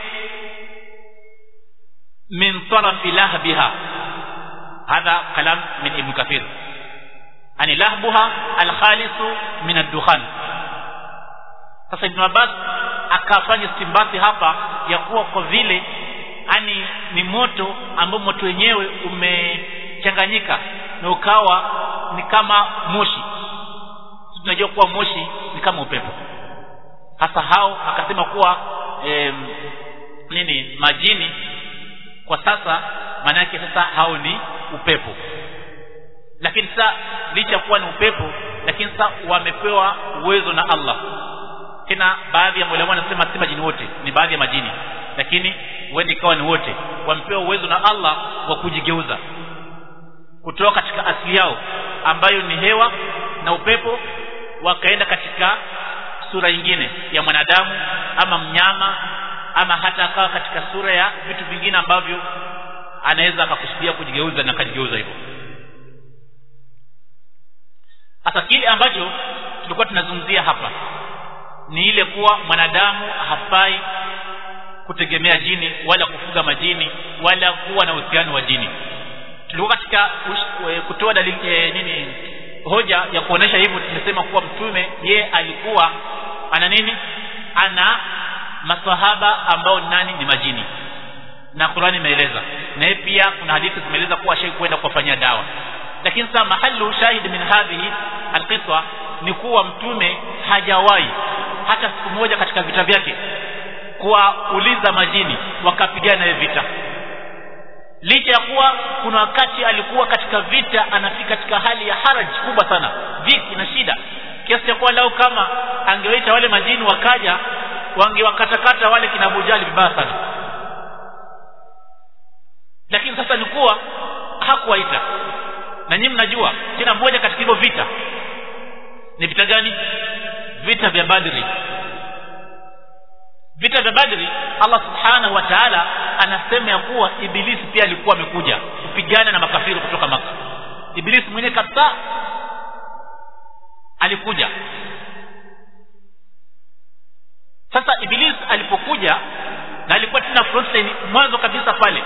Speaker 1: min taraf lahbiha. هذا كلام من ابن كثير، يعني لهبها الخالص من الدخان. Sasa Ibn Abbas akafanya istimbati hapa ya kuwa kwa vile ani ni moto ambao moto wenyewe umechanganyika na ukawa ni kama moshi. Tunajua kuwa moshi ni kama upepo. Hasa hao akasema kuwa e, nini majini kwa sasa maana yake sasa hao ni upepo. Lakini sasa licha kuwa ni upepo, lakini sasa wamepewa uwezo na Allah. Tena baadhi ya maulama wanasema si majini wote, ni baadhi ya majini, lakini wende ikawa ni wote wamepewa uwezo na Allah wa kujigeuza kutoka katika asili yao ambayo ni hewa na upepo, wakaenda katika sura nyingine ya mwanadamu ama mnyama, ama hata akawa katika sura ya vitu vingine ambavyo anaweza akakusudia kujigeuza na kujigeuza hivyo. Hasa kile ambacho tulikuwa tunazungumzia hapa ni ile kuwa mwanadamu hafai kutegemea jini wala kufuga majini wala kuwa na uhusiano wa jini. Tulikuwa katika kutoa dalili e, nini hoja ya kuonesha hivyo. Tumesema kuwa mtume ye alikuwa ana nini, ana maswahaba ambao nani ni majini, na Qur'ani imeeleza, na pia kuna hadithi zimeeleza kuwa shay kwenda kuwafanyia dawa. Lakini sasa mahallu shahid min hadhihi alqiswa ni kuwa mtume hajawahi hata siku moja katika vita vyake kuwauliza majini wakapigana na vita, licha ya kuwa kuna wakati alikuwa katika vita anafika katika hali ya haraji kubwa sana, dhiki na shida, kiasi cha kuwa lao kama angewaita wale majini wakaja wangewakatakata wale kina Abu Jali vibaya sana. Lakini sasa ni kuwa hakuwaita. Na nyinyi mnajua tena moja katika hivyo vita ni vita gani? Vita vya Badri. Vita vya Badri Allah subhanahu wa ta'ala anasema ya kuwa Ibilisi pia alikuwa amekuja kupigana na makafiri kutoka Maka. Ibilisi mwenyewe kabisa alikuja. Sasa Ibilisi alipokuja na alikuwa tena front line mwanzo kabisa pale.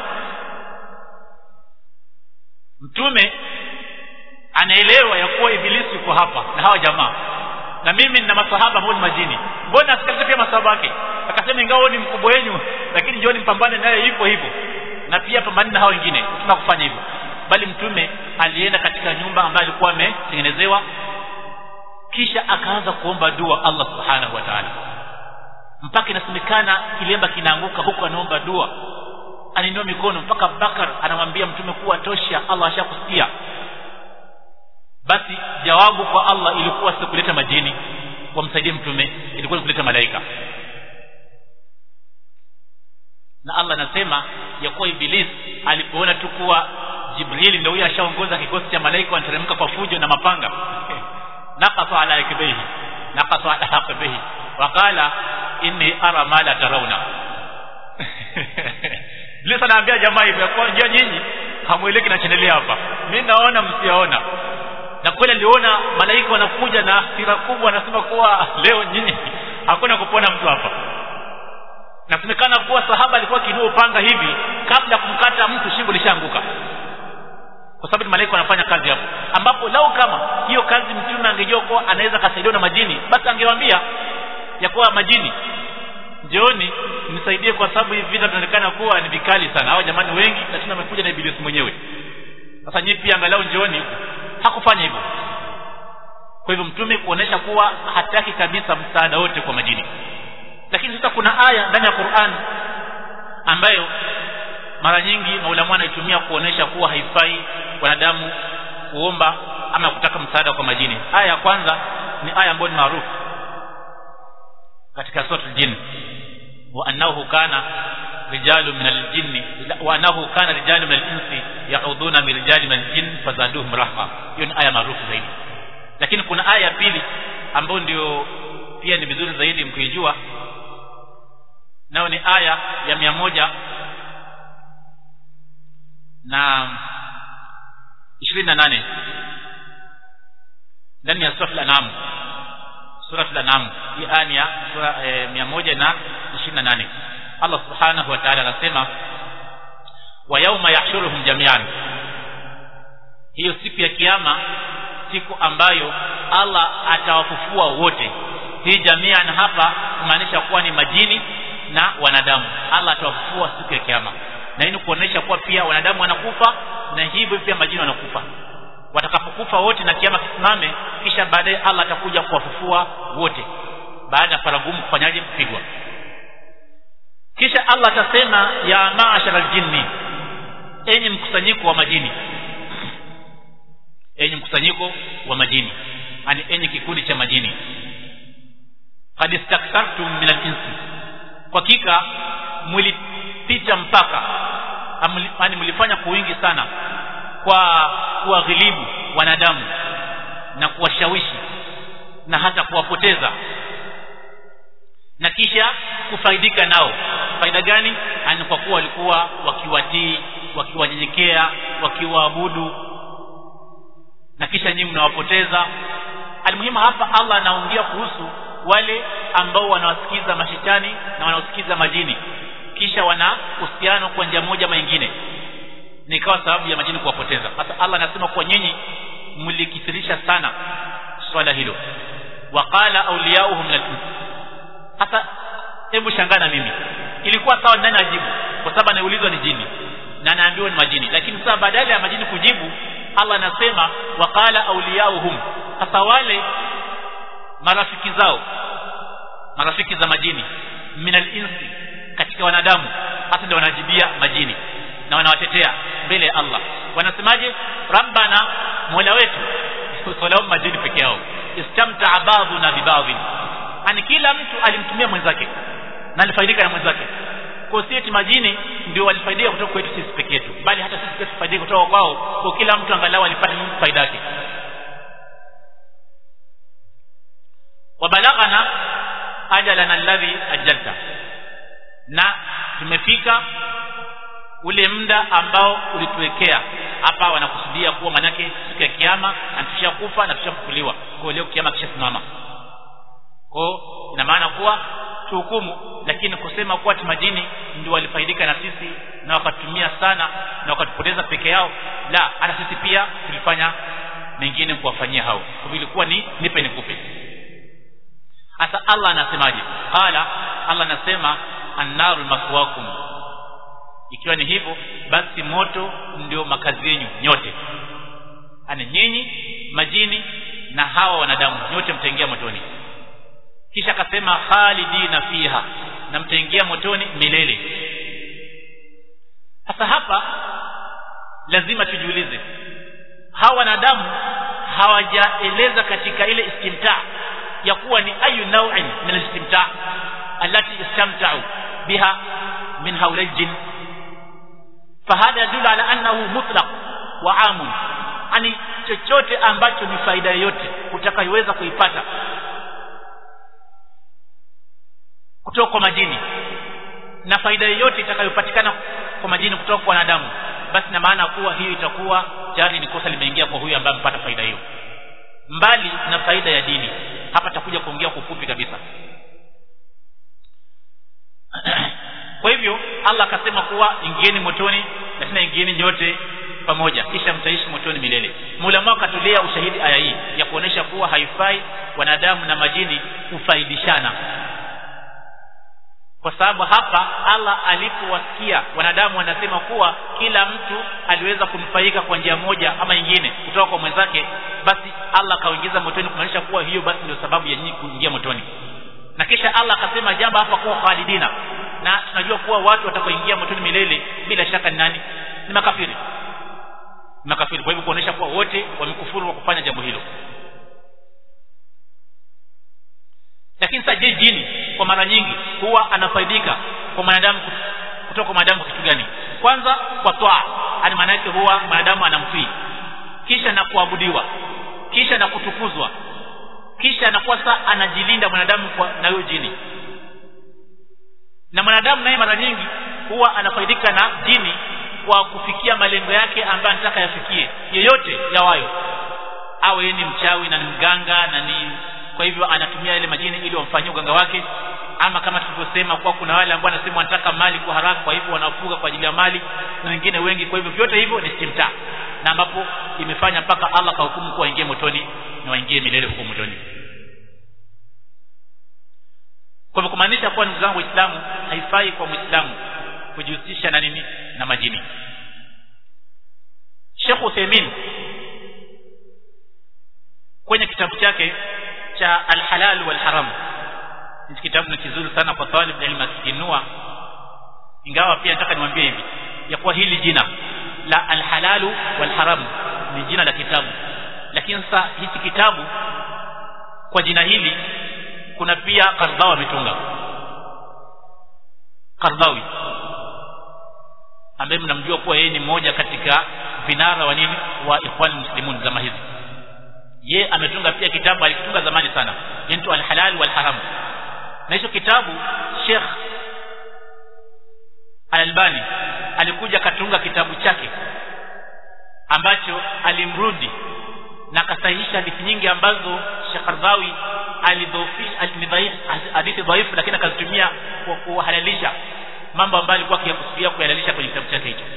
Speaker 1: Mtume anaelewa ya kuwa ibilisi yuko hapa na hawa jamaa, na mimi nina masahaba ambao ni majini, mbona asikalize pia masahaba yake? Akasema ingawa ni mkubwa wenu, lakini njoo nimpambane naye hivyo hivyo, na pia pambane na hao wengine. Tunataka kufanya hivyo. Bali Mtume alienda katika nyumba ambayo alikuwa ametengenezewa, kisha akaanza kuomba dua Allah subhanahu wa ta'ala, mpaka inasemekana kilemba kinaanguka huko, anaomba dua, aninua mikono, mpaka Bakar anamwambia Mtume kuwa tosha, Allah ashakusikia. Basi jawabu kwa Allah ilikuwa si kuleta majini wamsaidie Mtume, ilikuwa ni kuleta malaika. Na Allah anasema ya kuwa Iblis alipoona tu kuwa Jibril ndio huyo ashaongoza kikosi cha malaika wanateremka kwa fujo na mapanga, naqasa ala yakbihi naqasa ala yakbihi waqala inni ara ma la tarawna. Iblis anaambia jamaa hivyo, kwa njia nyinyi hamueleki na chendelea hapa, mimi naona msiaona. Na kweli aliona malaika wanakuja na hasira kubwa, anasema kuwa leo nyinyi hakuna kupona mtu hapa. Na kumekana kuwa sahaba alikuwa kinua upanga hivi, kabla kumkata mtu shingo lishaanguka, kwa sababu malaika wanafanya kazi hapo, ambapo lao kama hiyo kazi Mtume angejua kuwa anaweza kusaidiwa na majini, basi angewaambia ya kuwa majini njooni nisaidie, kwa sababu hivi vita vinaonekana kuwa ni vikali sana, hao jamani wengi, na tena wamekuja na Ibilisi mwenyewe, sasa nyinyi pia angalau njooni. Hakufanya hivyo. Kwa hivyo Mtume kuonesha kuwa hataki kabisa msaada wote kwa majini. Lakini sasa kuna aya ndani ya Qur'an ambayo mara nyingi maulama wanaitumia kuonesha kuwa haifai wanadamu kuomba ama kutaka msaada kwa majini. Aya ya kwanza ni aya ambayo ni maarufu katika sura al-Jinn, wa annahu kana rijalu min al-jinni wa annahu kana rijalu min al-insi ya'uduna bi rijali min al-jinn fazaduhum rahqa. Hiyo ni aya maarufu zaidi. Lakini kuna aya ya pili ambayo ndio pia ni vizuri zaidi mkijua, nao ni aya ya mia moja na ishirini na nane ndani ya sura al-An'am. Sura al-An'am hii aya ya sura e, mia moja na ishirini na nane. Allah subhanahu wa ta'ala anasema wa yauma yahshuruhum jami'an. Hiyo siku ya kiyama, siku ambayo Allah atawafufua wote. Hii jami'an hapa kumaanisha kuwa ni majini na wanadamu. Allah atawafufua siku ya kiyama, na hii ni kuonesha kuwa pia wanadamu wanakufa na hivyo pia majini wanakufa. Watakapokufa wote na kiyama kisimame, kisha baadaye Allah atakuja kuwafufua wote baada ya faragumu kufanyaje, kupigwa. Kisha Allah atasema ya ma'ashara al-jinni, enyi mkusanyiko wa majini, enyi mkusanyiko wa majini, yani enyi kikundi cha majini, qad istaktartum min al-insi, kwa hakika mlipita mpaka, yani mlifanya kwa wingi sana kwa kuwaghilibu wanadamu na kuwashawishi na hata kuwapoteza, na kisha kufaidika nao. Faida gani? Ani kwa kuwa walikuwa wakiwatii, wakiwanyenyekea, wakiwaabudu, na kisha nyinyi mnawapoteza. Almuhimu hapa Allah anaongea kuhusu wale ambao wanawasikiza mashetani na wanawasikiza majini, kisha wana uhusiano kwa njia moja ama nyingine, ni kwa sababu ya majini kuwapoteza. Hata Allah anasema kwa nyinyi mlikithirisha sana swala hilo. Waqala awliyauhum min al-ins. Hata hebu shangana mimi, ilikuwa sawa nani ajibu? Kwa sababu anaulizwa ni jini na anaambiwa ni majini, lakini sasa badala ya majini kujibu, Allah anasema waqala awliyauhum. Hata wale marafiki zao, marafiki za majini, min al-insi, katika wanadamu, hata ndio wanajibia majini na wanawatetea mbele ya Allah. Wanasemaje? Rabbana, Mola wetu, usalama majini peke yao, istamta'a ba'duna bi ba'd, ani kila mtu alimtumia mwenzake na alifaidika na mwenzake. Kwa sisi majini ndio walifaidika kutoka kwetu sisi peke yetu, bali hata sisi pia tufaidika kutoka kwao, kwa kila mtu angalau alipata faida yake. Wabalagana ajalana alladhi ajalta, na tumefika ule muda ambao ulituwekea. Hapa wanakusudia kuwa manake siku ya kiyama anatushakufa na tushafufuliwa, kwa leo kiyama kishasimama. Kwa ina maana kuwa tuhukumu, lakini kusema kuwa majini ndio walifaidika na sisi na wakatumia sana na wakatupoteza peke yao, la, hata sisi pia tulifanya mengine kuwafanyia hao, kwa vile ilikuwa ni nipe nikupe. Hasa Allah anasemaje? Qala, Allah anasema an-naru maswaakum, ikiwa ni hivyo basi moto ndio makazi yenu nyote, ana nyinyi majini na hawa wanadamu nyote mtaingia motoni. Kisha akasema khalidina fiha, na mtaingia motoni milele. Sasa hapa lazima tujiulize, hawa wanadamu hawajaeleza katika ile istimta ya kuwa ni ayu naw'in min al-istimta allati istamta'u biha min hawla al-jinn, fahada yadullu ala annahu mutlaq wa amun, ani chochote ambacho ni faida yote utakayoweza kuipata kutoka kwa majini na faida yote itakayopatikana kwa majini kutoka kwa wanadamu, basi na maana kuwa hiyo itakuwa tayari ni kosa limeingia kwa huyu ambaye amepata faida hiyo, mbali na faida ya dini. Hapa takuja kuongea kwa ufupi kabisa. Kwa hivyo Allah akasema kuwa ingieni motoni, lakini ingieni nyote pamoja, kisha mtaishi motoni milele. Maulama wakatolea ushahidi aya hii ya kuonesha kuwa haifai wanadamu na majini kufaidishana, kwa sababu hapa Allah alipowasikia wanadamu wanasema kuwa kila mtu aliweza kunufaika kwa njia moja ama nyingine kutoka kwa mwenzake, basi Allah kaingiza motoni, kumaanisha kuwa hiyo basi ndio sababu ya nyinyi kuingia motoni. Na kisha Allah akasema jambo hapa kuwa khalidina, na tunajua kuwa watu watakaoingia motoni milele bila shaka ni nani? Ni makafiri. Makafiri. Kwa hivyo kuonesha kuwa wote wamekufuru wa kufanya jambo hilo. Lakini sasa jini kwa mara nyingi huwa anafaidika kwa mwanadamu kutoka kwa mwanadamu kitu gani? Kwanza kwa toa, yani maana yake huwa mwanadamu anamtii, kisha na kuabudiwa, kisha na kutukuzwa, kisha anakuwa sasa anajilinda mwanadamu kwa na huyo jini. Na mwanadamu naye mara nyingi huwa anafaidika na jini kwa kufikia malengo yake ambayo anataka yafikie, yeyote yawayo, awe ni mchawi na ni mganga na ni, kwa hivyo anatumia ile majini ili wamfanyie uganga wake. Ama kama tulivyosema kwa kuna wale ambao wanasema wanataka mali kwa haraka, kwa hivyo wanafuga kwa ajili ya mali, na wengine wengi. Kwa hivyo vyote hivyo ni istimta, na ambapo imefanya mpaka Allah kahukumu kwa waingie motoni na waingie milele huko motoni. Kwa hivyo kumaanisha kwa ndugu zangu Waislamu, haifai kwa Muislamu kujihusisha na nini? Na majini. Sheikh Uthaymeen kwenye kitabu chake cha Al-Halal wal Haram, ni kitabu ni kizuri sana kwa talib ilmu akikinua, ingawa pia nataka niwaambie hivi ya kuwa hili jina la Al-Halal wal Haram ni jina la kitabu, lakini sasa hiki kitabu kwa jina hili kuna pia Qardawi ametunga. Qardawi ambaye mnamjua kuwa yeye ni mmoja katika vinara wa nini wa Ikhwan Muslimun zama hizi, yeye ametunga pia kitabu, alikitunga zamani sana, inaitwa Al-Halal wal Haram. Na hicho kitabu Sheikh Al-Albani alikuja katunga kitabu chake ambacho alimrudi na akasahihisha hadithi nyingi ambazo Sheikh Qardawi alidhofi alidhaif hadithi dhaifu, lakini akazitumia kwa kuhalalisha mambo ambayo alikuwa akiyakusudia kuhalalisha kwenye kitabu chake hicho.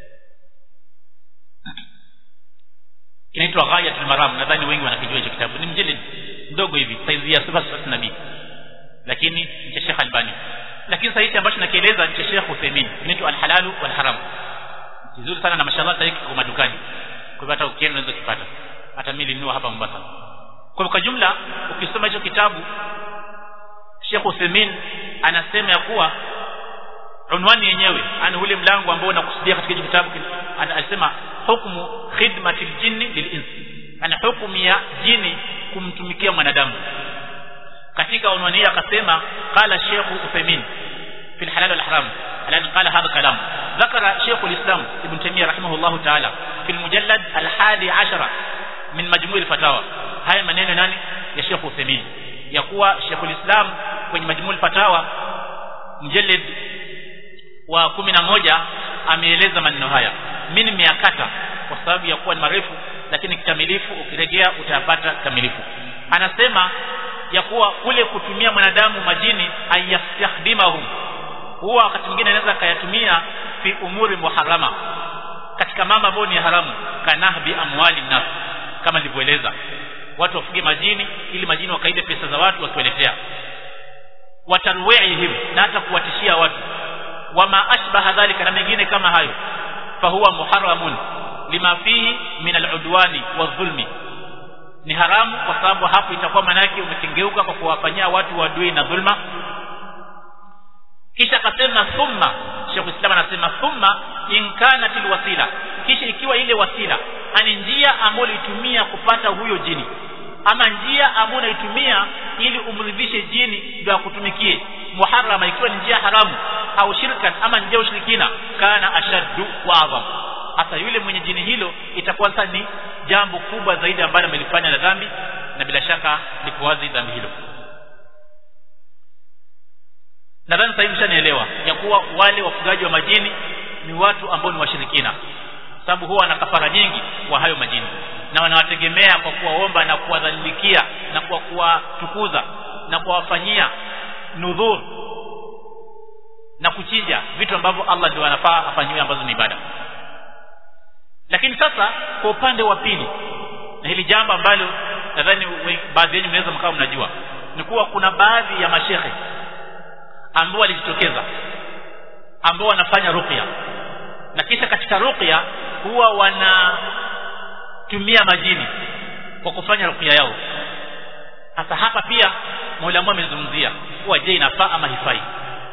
Speaker 1: Kinaitwa Ghayatul Maram, nadhani wengi wanakijua hicho kitabu. Ni mjilid mdogo hivi, saizi ya sifa za nabii, lakini ni cha Sheikh Albani. Lakini sasa hichi ambacho nakieleza ni cha Sheikh Uthaymeen, kinaitwa Al-Halal wal Haram. Kizuri sana na mashallah tayari kwa madukani. Kwa hivyo hata ukienda unaweza kupata. Hata mimi nilinunua hapa Mombasa. Kwa kwa jumla ukisoma hicho kitabu Sheikh Uthaymeen anasema ya kuwa unwani yenyewe, ana ule mlango ambao unakusudia katika hicho kitabu, anasema hukumu khidmatil jinni lil insi, ana hukumu ya jini kumtumikia mwanadamu. Katika unwani hii akasema qala Sheikh Uthaymeen fi al-Halal wal Haram, alani qala hadha kalam ذكر شيخ الإسلام ابن تيمية رحمه الله تعالى في المجلد الحادي عشر من مجموع الفتاوى. هاي maneno nani ya Sheikh Uthaymeen, ya kuwa Sheikh al-Islam kwenye majmuu al-fatawa mjallid wa kumi na moja ameeleza maneno haya. Mimi nimeyakata kwa sababu ya kuwa ni marefu, lakini kikamilifu ukirejea utayapata kamilifu. Anasema ya kuwa kule kutumia mwanadamu majini ayastakhdimahu huwa wakati mwingine anaweza kayatumia fi umuri muharrama, katika mambo ambayo ni haramu, kanahbi amwali nas, kama nilivyoeleza watu wafuge majini ili majini wakaide pesa za watu wasiwaletea, watarwihim, na hata kuwatishia watu, wama ashbaha dhalika, na mengine kama hayo, fahuwa muharramun lima fihi min aludwani wadhulmi, ni haramu kwa sababu hapo itakuwa maana yake umekengeuka kwa kuwafanyia watu wadui na dhulma. Kisha akasema thumma, Sheikh Islam anasema thumma in kanat alwasila, kisha ikiwa ile wasila ani njia ambayo itumia kupata huyo jini, ama njia ambayo unaitumia ili umridhishe jini ndio akutumikie, muharrama, ikiwa ni njia haramu, au shirkan, ama njia ushirikina, kana ashaddu wa adham, hata yule mwenye jini hilo itakuwa sasa ni jambo kubwa zaidi ambalo amelifanya na dhambi, na bila shaka liko wazi dhambi hilo. Nadhani sasa hivi mshanielewa ya kuwa wale wafugaji wa majini ni watu ambao ni washirikina, sababu huwa wana kafara nyingi kwa hayo majini, na wanawategemea kwa kuwaomba na kuwadhalilikia na kwa kuwatukuza na kuwafanyia nudhur na kuchinja vitu ambavyo Allah ndio anafaa afanyiwe ambazo ni ibada. Lakini sasa kwa upande wa pili, na hili jambo ambalo nadhani baadhi yenu mnaweza mkao mnajua, ni kuwa kuna baadhi ya mashehe ambao walijitokeza ambao wanafanya ruqya, na kisha katika ruqya huwa wanatumia majini kwa kufanya ruqya yao. Hata hapa pia Mola amezungumzia kuwa je, inafaa ama hifai?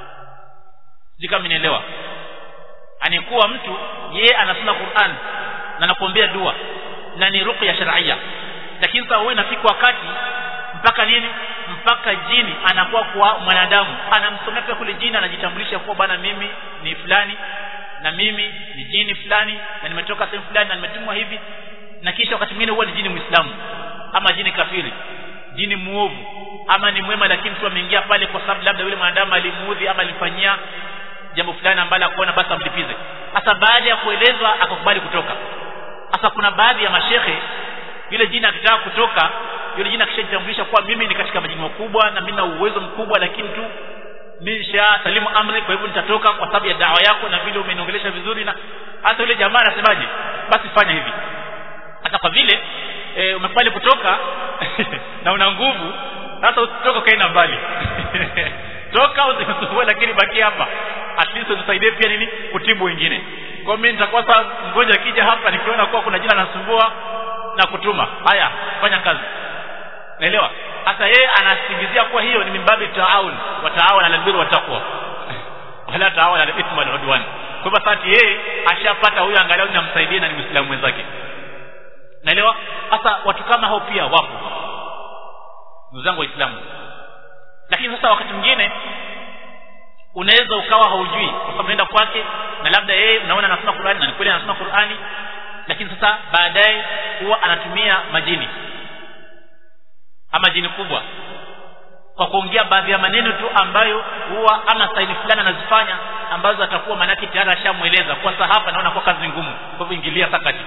Speaker 1: Jika mnielewa, anikuwa mtu yeye anasoma Qur'an na anakuombea dua na ni ruqya shar'iyya, lakini sasa wewe inafika wakati mpaka nini, mpaka jini anakuwa kwa mwanadamu, anamsomea pia kule jini, anajitambulisha kuwa bana mimi ni fulani na mimi ni jini fulani na nimetoka sehemu fulani na nimetumwa hivi, na kisha wakati mwingine huwa ni jini Muislamu ama jini kafiri, jini muovu, ama ni mwema lakini tu ameingia pale kwa sababu labda yule mwanadamu alimuudhi ama alifanyia jambo fulani ambalo akaona basi amlipize. Sasa baada ya kuelezwa akakubali kutoka. Sasa kuna baadhi ya mashehe yule jini akitaka kutoka, yule jini akishajitambulisha kuwa mimi ni katika majini makubwa na mimi na uwezo mkubwa, lakini tu nisha salimu amri, kwa hivyo nitatoka kwa sababu ya dawa yako na vile umeniongelesha vizuri. Na hata yule jamaa anasemaje, basi fanya hivi, hata kwa vile e, umepale kutoka na una nguvu, sasa usitoka kaina mbali toka usisumbue, lakini baki hapa, at least unisaidie pia nini kutibu wengine. Kwa mimi nitakuwa sasa mgonjwa akija hapa nikiona kuwa kuna jina anasumbua na kutuma, haya fanya kazi. Naelewa? Hata yeye anasingizia kuwa hiyo ni mimbabi taawun, wa taawun ala albirri wa taqwa wala taawun ala ithmi wal udwan. Kwa sababu sasa yeye ashapata huyo angalau namsaidia na ni Muislamu mwenzake. Naelewa? Sasa watu kama hao pia wapo, ndugu zangu Waislamu. Lakini sasa wakati mwingine unaweza ukawa haujui kwa sababu unaenda kwake na labda yeye unaona anasoma Qur'ani na ni kweli anasoma Qur'ani, lakini sasa baadaye huwa anatumia majini ama jini kubwa kwa kuongea baadhi ya maneno tu ambayo huwa ama staili fulani anazifanya ambazo atakuwa manaki tayari ashamueleza kwa sasa hapa naona kwa kazi ngumu, kwa hivyo ingilia sakati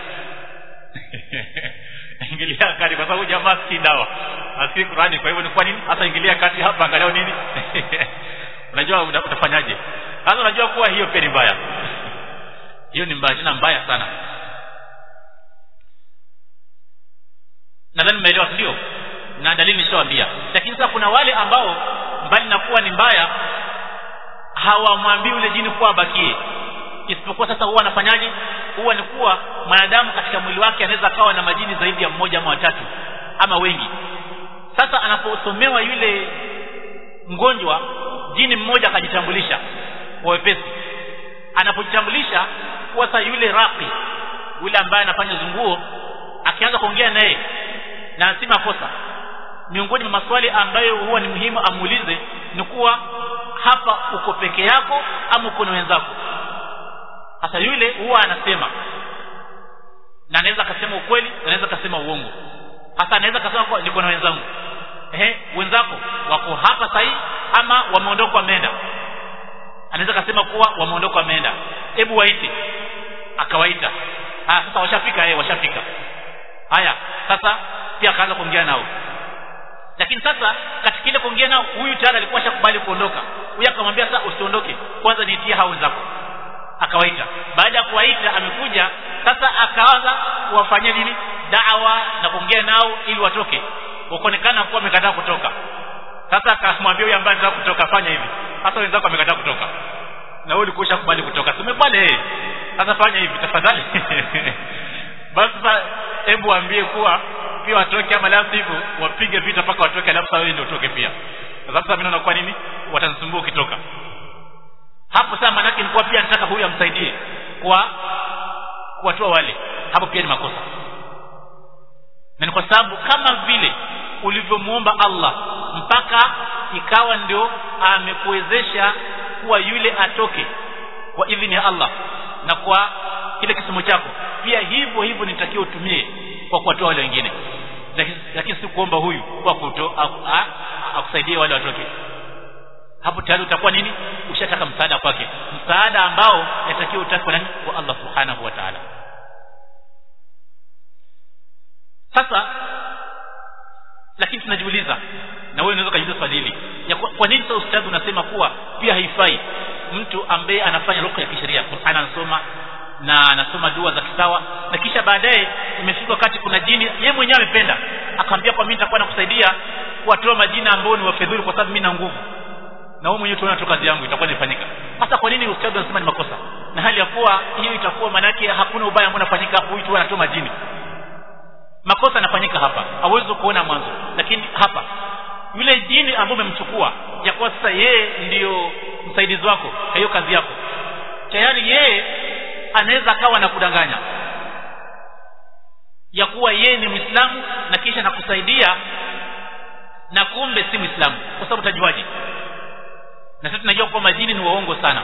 Speaker 1: ingilia kati, kwa sababu jamaa si dawa asi Qur'ani, kwa hivyo ni kwa nini hata ingilia kati hapa angalau nini unajua utafanyaje? Sasa unajua kuwa hiyo pia ni mbaya hiyo ni mbaya tena mbaya sana. Nadhani mmeelewa ndio, na dalili nishawaambia. Lakini sasa kuna wale ambao mbali na kuwa ni mbaya hawamwambii yule jini kuwa abakie, isipokuwa sasa huwa anafanyaje? Huwa ni kuwa mwanadamu katika mwili wake anaweza kawa na majini zaidi ya mmoja ama watatu ama wengi. Sasa anaposomewa yule mgonjwa, jini mmoja akajitambulisha kwa wepesi, anapojitambulisha kwa sasa yule raqi yule ambaye anafanya zunguo akianza kuongea naye na si makosa, miongoni mwa maswali ambayo huwa ni muhimu amuulize ni kuwa hapa uko peke yako ama uko na wenzako? Hata yule huwa anasema, na anaweza kusema ukweli, anaweza kusema uongo. Hata anaweza kusema kwa niko na wenzangu. Ehe, wenzako wako hapa sahi ama wameondoka wameenda? Anaweza kusema kuwa wameondoka wameenda, hebu waite. Akawaita. Ah, sasa washafika, eh washafika. Haya, sasa pia akaanza kuongea nao. Lakini sasa katika ile kuongea nao, huyu tayari alikuwa shakubali kuondoka. Huyu akamwambia sasa usiondoke, kwanza niitie hao zako. Akawaita. Baada ya kuwaita amekuja, sasa akaanza kuwafanyia nini? Da'wa na kuongea nao ili watoke. Wakaonekana kuwa wamekataa kutoka. Sasa akamwambia yule ambaye anataka kutoka, fanya hivi. Sasa wenzako wamekataa kutoka. Na wewe ulikuwa shakubali kutoka. Tumekubali yeye. Sasa fanya hivi tafadhali. Basi hebu waambie kuwa pia watoke, ama la sivyo wapige vita mpaka watoke, alafu wewe ndio utoke pia. Sasa mimi naona kwa nini watanisumbua ukitoka. Hapo sasa maana yake nilikuwa pia nataka huyu amsaidie kwa kuwatoa wale. Hapo pia ni makosa. Na ni kwa sababu kama vile ulivyomuomba Allah mpaka ikawa ndio amekuwezesha kuwa yule atoke kwa idhini ya Allah na kwa kile kisomo chako, pia hivyo hivyo nitakiwa utumie kwa kuwatoa wale wengine. Lakini lakini si kuomba huyu kwa kutoa akusaidie wale watoke. Hapo tayari utakuwa nini? Ushataka msaada kwake, msaada ambao yatakiwa utake kwa nani? Kwa Allah subhanahu wa ta'ala. Sasa lakini tunajiuliza, na wewe unaweza kujiuliza swali hili, ya kwa, kwa nini sasa ustadhi unasema kuwa pia haifai mtu ambaye anafanya ruqya ya kisheria, Qur'an anasoma na anasoma dua za kisawa, na kisha baadaye imefika wakati kuna jini yeye mwenyewe amependa akamwambia kwa mimi nitakuwa nakusaidia kuwatoa majina ambao ni wafedhuli kwa sababu mimi na nguvu, na wewe mwenyewe tunaona toka kazi yangu itakuwa inafanyika. Sasa kwa nini ustadhi anasema ni makosa, na hali ya kuwa hiyo itakuwa maana yake hakuna ubaya ambao unafanyika hapo, huyu tu anatoa majini? Makosa yanafanyika hapa, hauwezi kuona mwanzo, lakini hapa yule jini ambaye umemchukua ya kwa sasa yeye ndio msaidizi wako, hiyo kazi yako, tayari yeye anaweza akawa na kudanganya ya kuwa yeye ni Muislamu na kisha nakusaidia na kumbe si Muislamu. Kwa sababu utajuaje? Na sisi tunajua kwa majini ni waongo sana.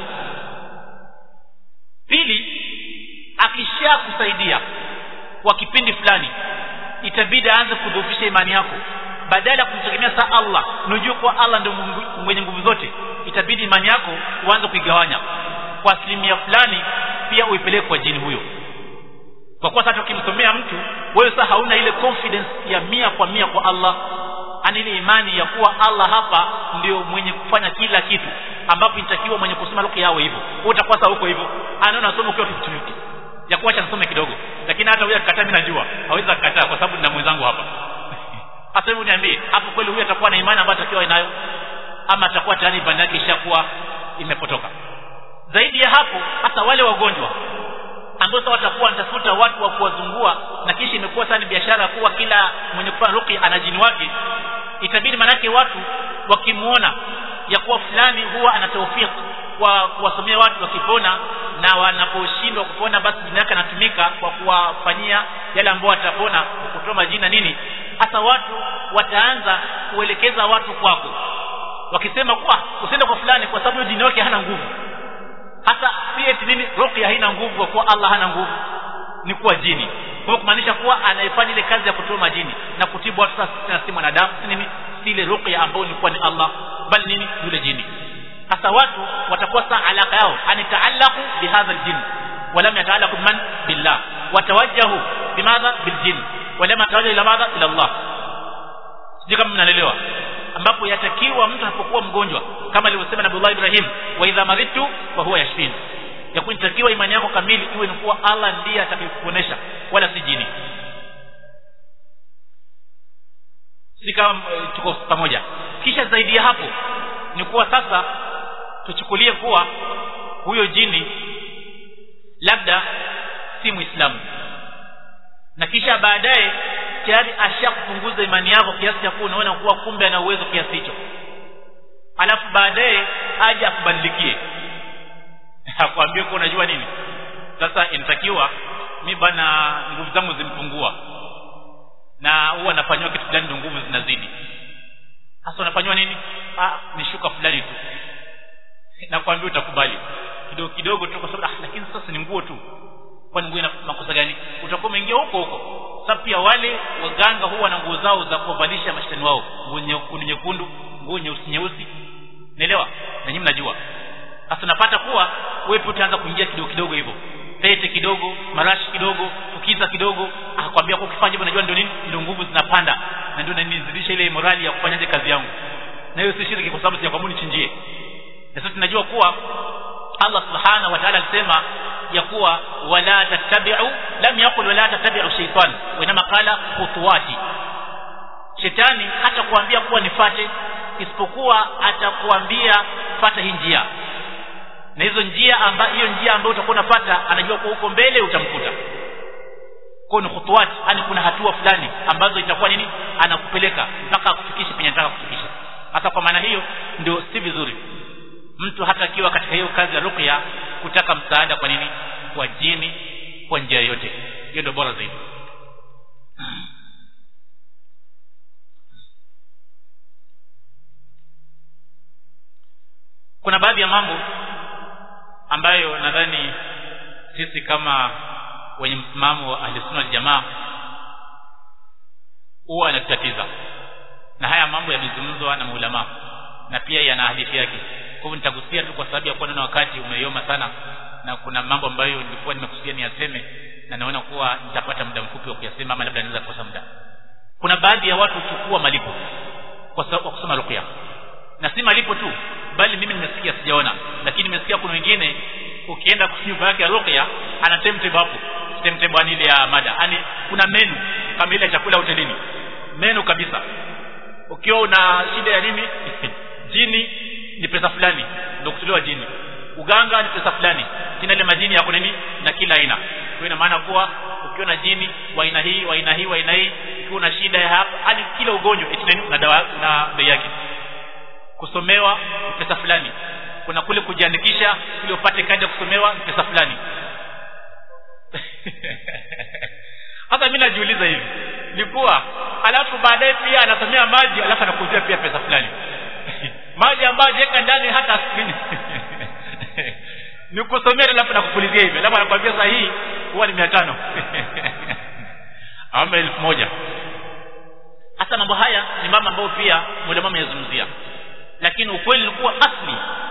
Speaker 1: Pili, akisha kusaidia kwa kipindi fulani itabidi aanze kudhoofisha imani yako, badala ya kumtegemea sa Allah, unajua kwa Allah ndio mwenye nguvu zote, itabidi imani yako uanze kuigawanya kwa asilimia fulani, pia uipeleke kwa jini huyo. Kwa kuwa sasa ukimsomea mtu wewe sasa hauna ile confidence ya mia kwa mia kwa Allah, ani ile imani ya kuwa Allah hapa ndio mwenye kufanya kila kitu, ambapo inatakiwa mwenye kusoma ruqya yao hivyo. Wewe utakuwa sasa huko hivyo, anaona somo kwa kitu kitu ya kuacha nisome kidogo, lakini hata huyo akakataa, mimi najua hawezi kukataa kwa sababu nina mwenzangu hapa. Hata hebu niambie hapo kweli huyo atakuwa na imani ambayo atakiwa inayo, ama atakuwa tayari imani yake ishakuwa imepotoka? Zaidi ya hapo, hata wale wagonjwa ambao sasa watakuwa wanatafuta watu wa kuwazungua, na kisha imekuwa sana biashara kuwa kila mwenye kufanya ruqya ana jini wake, itabidi manake watu wakimuona ya kuwa fulani huwa ana tawfik kwa kuwasomea watu wakipona, na wanaposhindwa kupona basi jina yake anatumika kwa kuwafanyia yale ambao watapona, kutoa majina nini. Hasa watu wataanza kuelekeza watu kwako wakisema kwa usiende kwa fulani kwa sababu jina yake hana nguvu. Hata pia nini ruqya haina nguvu kwa kuwa Allah hana nguvu, ni kuwa jini. Kwa kumaanisha kuwa anayefanya ile kazi ya kutoa majini na kutibu watu sasa si mwanadamu, si nini, si ile ruqya ambayo ni kwa ni Allah, bali nini, yule jini. Hasa watu watakuwa saa alaka yao anitaallaqu bihadha aljin walam yataallaqu man billah, watawajjahu bimadha biljin walam yatawajjahu ila madha ila Allah. Sije kama mnaelewa, ambapo yatakiwa mtu anapokuwa mgonjwa kama alivyosema Nabii Ibrahim, wa idha maridtu wa huwa yashfin, yakuni takiwa imani yako kamili iwe ni kuwa Allah ndiye atakayekuponesha wala si jini. Si kama tuko pamoja. Kisha zaidi ya hapo ni kuwa sasa tuchukulie kuwa huyo jini labda si Muislamu, na kisha baadaye tayari ashakupunguza imani yako kiasi cha kuwa unaona kuwa kumbe ana uwezo kiasi hicho, alafu baadaye aje akubadilikie akwambie kwa unajua nini sasa inatakiwa mimi bana nguvu zangu zimpungua na huwa nafanywa kitu fulani ndio nguvu zinazidi. Sasa unafanywa nini? Ah, ni shuka fulani tu, na kwambia utakubali kidogo kidogo tu kwa sababu ah, lakini sasa ni nguo tu. Kwa nguo ina makosa gani? Utakuwa umeingia huko huko. Sababu pia wale waganga huwa na nguo zao za kuvalisha mashtani wao, nguo nyekundu nyekundu, nguo nyeusi nyeusi, naelewa na nyinyi mnajua. Sasa napata kuwa wewe utaanza kuingia kidogo kidogo hivyo, pete kidogo, marashi kidogo, fukiza kidogo, akakwambia kwa kufanya hivyo najua ndio nini, ndio nguvu zinapanda na ndio nanizidisha ile morali ya kufanya kazi yangu. Na hiyo si shirki kwa sababu sijakwambia nichinjie. Na sisi tunajua kuwa Allah subhanahu wa ta'ala alisema ya kuwa wala tattabi'u, lam yaqul wala tattabi'u shaytan, inama qala khutuwati. Shetani hata kuambia kuwa nifate, isipokuwa atakuambia fuata hii njia. Na hizo njia ambayo hiyo njia ambayo utakuwa unafuata anajua kwa huko mbele utamkuta. Kwa ni khutuwati, yani kuna hatua fulani ambazo itakuwa nini anakupeleka mpaka kufikisha penye anataka kufikisha. Hata kwa maana hiyo ndio si vizuri mtu hata akiwa katika hiyo kazi ya ruqya kutaka msaada kwa nini, kwa jini, kwa njia yote. Hiyo ndio bora zaidi. Kuna baadhi ya mambo ambayo nadhani sisi kama wenye msimamo wa Ahlus Sunna wal Jamaa huwa yanatatiza, na haya mambo yamezungumzwa na maulama na pia yana hadithi yake. Kwa hivyo nitagusia tu kwa sababu ya kuwa na wakati umeyoma sana, na kuna mambo ambayo nilikuwa nimekusudia niyaseme na naona kuwa nitapata muda mfupi wa kuyasema ama labda naweza kukosa muda. Kuna baadhi ya watu huchukua malipo kwa sababu ya kusoma ruqya, na si malipo tu bali mimi nimesikia, sijaona, lakini nimesikia kuna wengine ukienda kwa nyumba yake ya ruqya ana timetable hapo, timetable ile ya mada, yani kuna menu kama ile chakula hotelini, menu kabisa. Ukiwa una shida ya nini jini ni pesa fulani ndio kutolewa jini, uganga ni pesa fulani, kina ile majini yako nini na kila aina. Kwa ina maana kuwa ukiona jini wa aina hii wa aina hii wa aina hii, ukiwa na shida ya hapa, hadi kila ugonjwa eti na dawa na bei yake. Kusomewa pesa fulani, kuna kule kujiandikisha ili upate kadi ya kusomewa pesa fulani. Hata mimi najiuliza hivi, nilikuwa alafu baadaye pia anasomea maji alafu anakuzia pia pesa fulani. Maji ambayo jeka ndani hata askrini. Nikusomea alafu nakupulizia hivi, alafu anakuambia sasa hii huwa ni mia tano. Ama elfu moja. Hata mambo haya ni mambo ambayo pia mwalimu ameyazungumzia. Lakini ukweli ni kuwa asli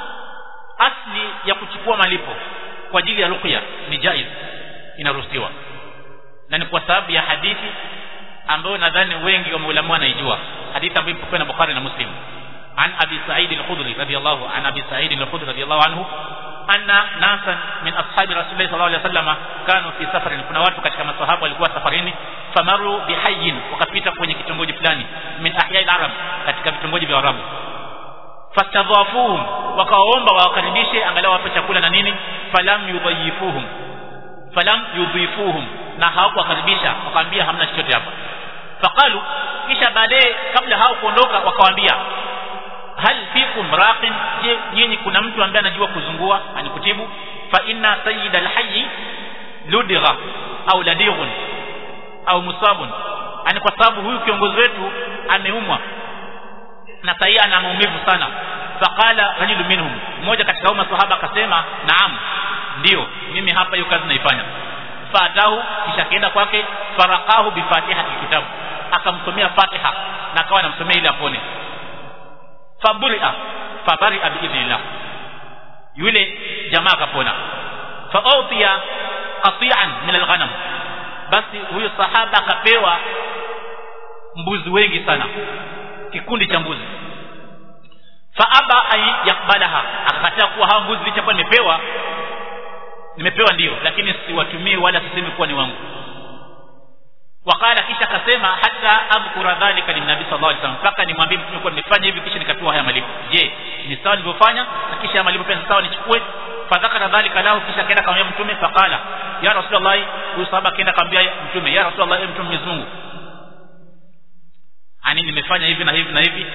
Speaker 1: asli ya kuchukua malipo kwa ajili ya ruqya ni jaiz, inaruhusiwa. Na ni kwa sababu ya hadithi ambayo nadhani wengi wa maulama wanaijua, hadithi ambayo ipo na Bukhari na Muslim. An Abi Sa'id al-Khudri radiyallahu an Abi Sa'id al-Khudri radiyallahu anhu anna nasan min ashabi Rasulullah sallallahu alayhi wasallam kanu fi safarin, kuna watu katika masahaba walikuwa safarini, famaru bihayyin, wakapita kwenye kitongoji fulani min ahya al-arab, katika vitongoji vya Arabu. Fastadhafuhum, wakaomba wawakaribishe angalau wape chakula na nini, falam yudhayifuhum falam yudhifuhum, na hawakuwakaribisha, wakaambia hamna chochote hapa. Faqalu, kisha baadaye kabla hao kuondoka wakawaambia, hal fikum raqin, je nyinyi kuna mtu ambaye anajua kuzungua anikutibu? Fa inna sayyid al-hayy ludgha au ladighun au musabun, ani kwa sababu huyu kiongozi wetu ameumwa na sasa ana maumivu sana. Faqala rajul minhum, mmoja katika hao maswahaba akasema, naam, ndio mimi hapa hiyo kazi naifanya. Fatahu, kisha kaenda kwake, faraqahu bi fatihati kitabu, akamsomea Fatiha na akawa anamsomea ili apone. Faburia fabaria bi idhnillah, yule jamaa akapona. Fautiya qati'an min al-ghanam, basi huyo sahaba akapewa mbuzi wengi sana, kikundi cha mbuzi. Faaba ay yakbalaha, akakataa kuwa hao mbuzi licha kwa nimepewa nimepewa ndio, lakini siwatumie wala sisemi kuwa ni wangu. Wakala, kisha akasema, hata adhkura dhalika linabii sallallahu alaihi wasallam, mpaka nimwambie mtume kwa nimefanya hivi kisha nikapewa haya malipo. Je, ni sawa nilivyofanya? Na kisha malipo pia sawa nichukue? Fadhakara dhalika lahu, kisha kaenda kamwambia mtume. Faqala ya Rasulullah, huyu sahaba kaenda kamwambia mtume, ya Rasulullah, e mtume Mwenyezi Mungu, ani nimefanya hivi na hivi na hivi.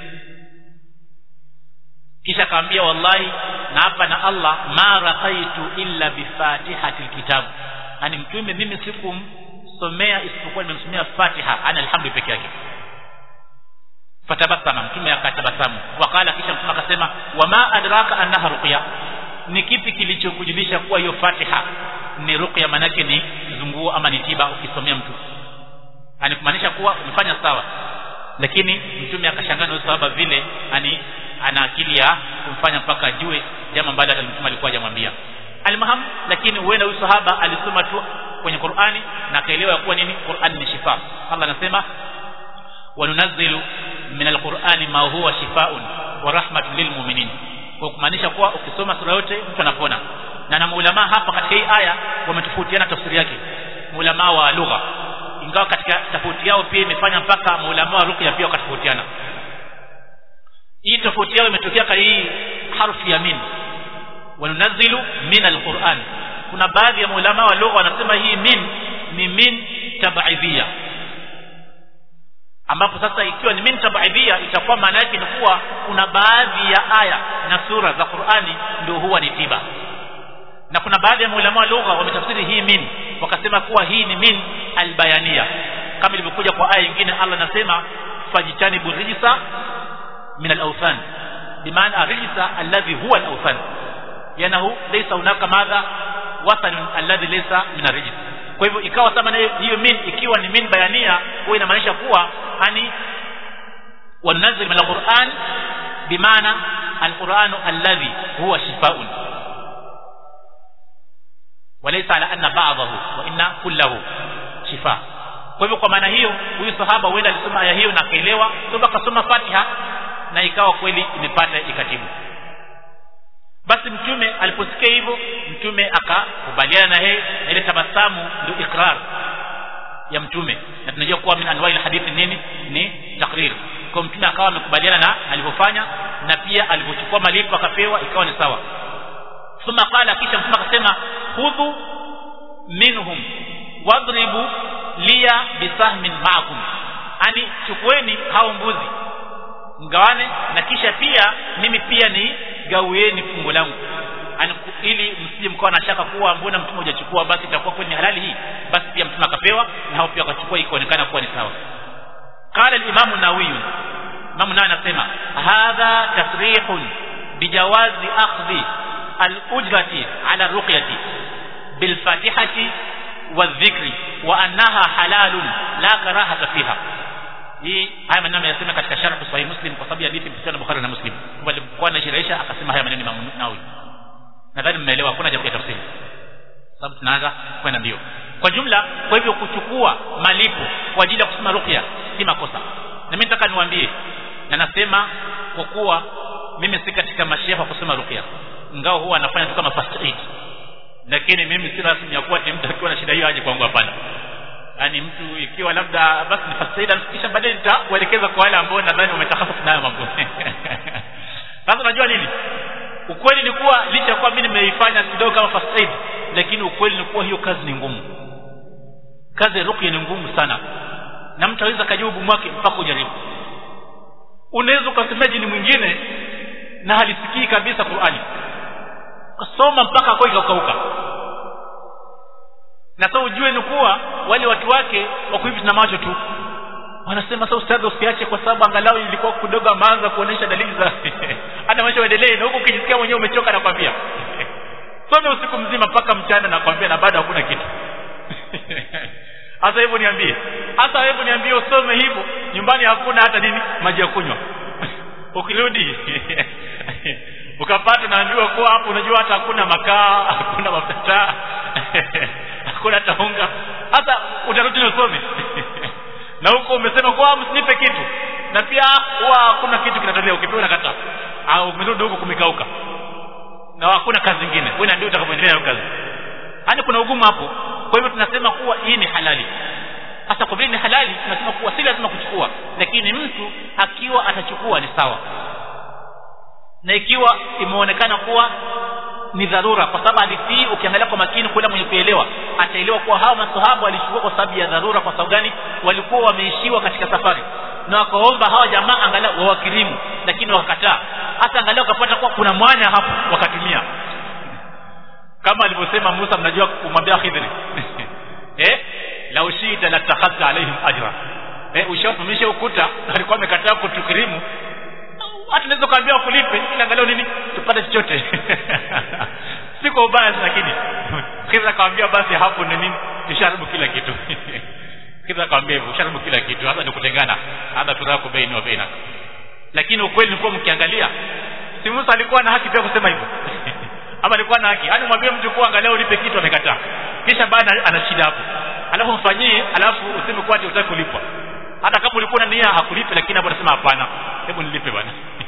Speaker 1: Kisha kaambia, wallahi na hapa na Allah, ma raqaitu illa bi fatihati alkitab, ani mtume mimi sikumsomea isipokuwa nimemsomea Fatiha, ana alhamdu peke yake. Fatabasama, mtume akatabasamu. Wakala, kisha mtume akasema, wama adraka annaha ruqya, ni kipi kilichokujulisha kuwa hiyo Fatiha ni ruqya? Manake ni zunguo ama ni tiba ukisomea mtu, ani kumaanisha kuwa umefanya sawa. Lakini mtume akashangaa na sababu vile ani ana akili ya kumfanya mpaka ajue jambo ambalo hata mtume alikuwa hajamwambia. almuham, lakini huenda huyu sahaba alisoma tu kwenye Qur'ani na akaelewa kuwa nini Qur'ani ni shifa. Allah anasema wanunazzilu min alqur'ani ma huwa shifaa'un wa rahmatun lilmu'minin, kwa kumaanisha kuwa ukisoma sura yote mtu anapona. Na na maulama hapa katika hii aya wametofautiana tafsiri yake, maulama wa lugha, ingawa katika tofauti yao pia imefanya mpaka maulama wa ruqya pia wakatofautiana. Hii tofauti yao imetokea kwa hii harfi ya min, wanunazzilu min alquran. Kuna baadhi ya maulama wa lugha wanasema hii min ni min tabaidhia, ambapo sasa ikiwa ni min tabaidhia itakuwa maana yake ni kuwa kuna baadhi ya aya na sura za Qur'ani ndio huwa ni tiba. Na kuna baadhi ya maulama wa lugha wametafsiri hii min wakasema kuwa hii ni min albayania, kama ilivyokuja kwa aya nyingine Allah anasema fajitanibu rijsa min al-awthan, bimaana rijsa alladhi huwa al-awthan, yanahu laysa hunaka madha wathan alladhi laysa min ar-rijs. Kwa hivyo ikawa kama hiyo min ikiwa ni min bayania, huwa inamaanisha kuwa ani wanazil min al-Qur'an bimaana al-Qur'anu alladhi huwa shifaa'un walaysa ala anna ba'dahu wa inna kullahu shifa. Kwa hivyo kwa maana hiyo huyu sahaba huenda alisoma aya hiyo na akaelewa, toba akasoma Fatiha na ikawa kweli imepata ikatibu. Basi mtume aliposikia hivyo, mtume akakubaliana na yeye, na ile tabasamu ndio ikrar ya mtume, na tunajua kuwa min anwa'il hadithi nini ni takrir. Kwa mtume akawa amekubaliana na alivyofanya, na pia alivyochukua malipo akapewa ikawa ni sawa. Thumma qala, kisha mtume akasema khudhu minhum wadribu liya bisahmin ma'akum, ani chukueni hao mbuzi mgawane, na kisha pia mimi pia ni gawieni fungu langu, ani ili msije mkawa na shaka kuwa mbona mtu mmoja chukua basi itakuwa kwani halali hii. Basi pia mtume akapewa na hao pia wakachukua, ikaonekana kuwa ni sawa. Qala al-Imam an-Nawawi, Imam Nawawi anasema hadha tasrihun bijawazi akhdhi al-ujrati ala ruqyati bil fatihati wadh-dhikri wa annaha halalun la karahata fiha. Hii haya maneno yanasema katika sharh Sahih Muslim, kwa sababu hadithi mpitana Bukhari na Muslim, kwa alikuwa anashirahisha akasema haya maneno Imam Nawawi. Nadhani mmeelewa, hakuna haja ya tafsiri sababu tunaanza kwenda mbio. Kwa jumla, kwa hivyo kuchukua malipo kwa ajili ya kusoma ruqya si makosa. Na mimi nataka niwaambie, na nasema kwa kuwa mimi si katika masheha kusoma ruqya, ngao huwa anafanya tu kama first aid, lakini mimi si rasmi ya kuwa mtu akiwa na shida hiyo aje kwangu, hapana. Yaani mtu ikiwa labda basi ni first aid, kisha baadaye nitakuelekeza kwa wale ambao nadhani wametakhasus nayo mambo. Sasa unajua nini? Ukweli ni kuwa licha kwa mimi nimeifanya kidogo kama first aid, lakini ukweli ni kuwa hiyo kazi ni ngumu. Kazi ya ruqya ni ngumu sana, na mtu anaweza kajibu mwake mpaka ujaribu. Unaweza ukasema jini mwingine na halisikii kabisa Qur'ani, kasoma mpaka kwa ikakauka. Na sasa ujue ni kuwa wale watu wake wako hivi na macho tu, wanasema sasa ustadhi usiache kwa sababu angalau ilikuwa kidogo ameanza kuonesha dalili za hata maisha yaendelee, na huko ukijisikia mwenyewe umechoka na kwambia soma usiku mzima mpaka mchana na kwambia na bado hakuna kitu. Hasa hebu niambie, hasa hebu niambie usome hivyo nyumbani hakuna hata nini maji ya kunywa. Ukirudi ukapata naambiwa kwa hapo unajua hata hakuna makaa, hakuna mafuta, hakuna hata unga. Hata utarudi usome. Na huko umesema kwa msinipe kitu, na pia huwa hakuna kitu kinatolea, ukipewa na kata au umerudi huko kumekauka na hakuna kazi nyingine, wewe ndio utakapoendelea na kazi. Yaani kuna ugumu hapo. Kwa hivyo tunasema kuwa hii ni halali. Hasa kwa vile ni halali tunasema kuwa si lazima kuchukua, lakini mtu akiwa atachukua ni sawa. Na ikiwa imeonekana kuwa ni dharura, kwa sababu hadithi ukiangalia kwa makini kula mwenye kuelewa ataelewa kuwa hao maswahaba walichukua kwa sababu ya dharura. Kwa sababu gani? Walikuwa wameishiwa katika safari na wakaomba hawa jamaa angalau wawakirimu, lakini wakakataa. Hata angalau wakapata kuwa kuna mwanya hapo wakatumia, kama alivyosema Musa, mnajua kumwambia Khidri eh la ushita la takhadha alaihim ajra, eh ushafumisha ukuta, alikuwa amekataa kutukirimu, hata naweza kaambia kulipe ili angalau nini tupate chochote. Siko ubaya, lakini Khidri akamwambia basi hapo ni nini, tusharibu kila kitu. Khidri akamwambia hivyo, usharibu kila kitu, hata nikutengana hata turako baina wa baina. Lakini ukweli ni kwa mkiangalia, si Musa alikuwa na haki pia kusema hivyo. ama alikuwa na haki? Yaani mwambie mtu kwa angalau ulipe kitu amekataa, kisha baada ana shida hapo, alafu mfanyie, alafu useme kwa ati utaki kulipwa. Hata kama ulikuwa na nia hakulipe, lakini hapo anasema hapana, hebu nilipe bwana.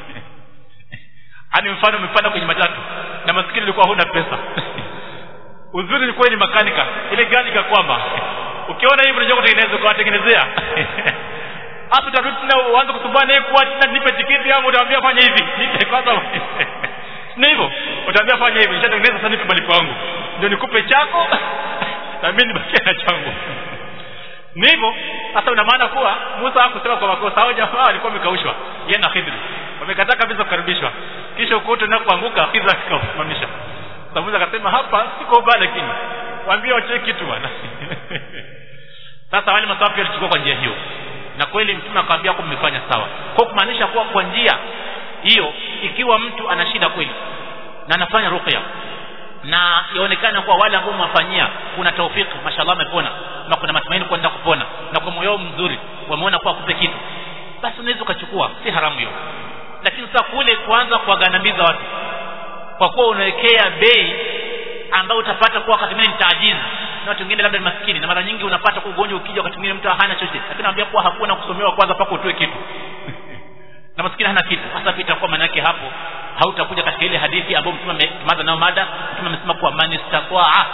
Speaker 1: Ani mfano umepanda kwenye matatu na maskini ulikuwa huna pesa. Uzuri ni kweli makanika ile gari ikakwama, ukiona hivi unajua kutengeneza kwa tengenezea hapo tarudi tena uanze kusumbana naye kwa tena nipe tiketi yangu, utaambia fanya hivi nipe kwanza. Ni hivyo utaambia fanya hivi, nishatengeneza sasa nipe malipo yangu ndio nikupe chako na mimi nibakie na changu. Ni hivyo sasa. Una maana kuwa Musa hakusema kwa makosa, hao jamaa walikuwa wamekaushwa yeye na Khidri, wamekataa kabisa kukaribishwa, kisha ukoto na kuanguka Khidri akasimamisha. Sasa Musa akasema hapa siko bali, lakini waambie wache kitu bwana. Sasa wale masafi walichukua kwa njia hiyo, na kweli mtume akamwambia kwa mmefanya sawa, kwa kumaanisha kuwa kwa njia hiyo ikiwa mtu ana shida kweli na anafanya ruqya na yaonekana kwa wale ambao mwafanyia kuna taufiki, mashallah amepona na kuna matumaini kwenda kupona na kwa moyo mzuri wameona kwa kupe kitu, basi unaweza ukachukua, si haramu hiyo. Lakini sasa kule kuanza kuwagandamiza watu kwa kuwa unawekea bei ambao utapata kwa wakati mwingine taajizi na watu wengine labda ni maskini, na mara nyingi unapata kwa ugonjwa ukija wakati mwingine mtu hana chochote, lakini anambia kwa hakuna kusomewa kwanza paka utoe kitu na maskini hana kitu. Hasa pita kwa maana yake hapo hautakuja katika ile hadithi ambayo mtume ametumaza nao mada. Mtume amesema kwa man istaqaa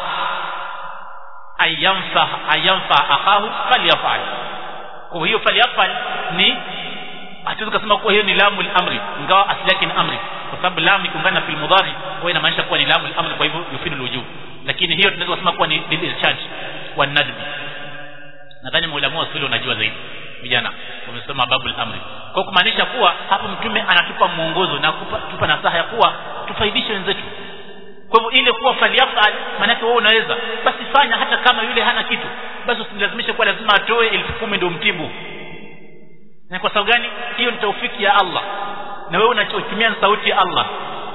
Speaker 1: ayamfa ayamfa akahu falyafal. Kwa hiyo falyafal ni hatuwezi kusema kwa hiyo ni lamul amri, ingawa asili yake ni amri, kwa sababu lam ikungana fil mudhari kwa inamaanisha kuwa ni lamul amri, kwa hivyo yufidu alwujub. Lakini hiyo tunaweza kusema kuwa ni discharge wa nadbi. Nadhani maulama wa swali wanajua zaidi, vijana wamesoma babul amri, kwa kumaanisha kuwa hapo mtume anatupa mwongozo na kutupa nasaha ya kuwa tufaidishe wenzetu. Kwa hivyo ile kuwa faliyafal maana yake wewe unaweza basi fanya, hata kama yule hana kitu basi usilazimishe kwa lazima atoe elfu kumi ndio mtibu. Na kwa sababu gani? Hiyo ni taufiki ya Allah, na wewe unachotumia sauti ya Allah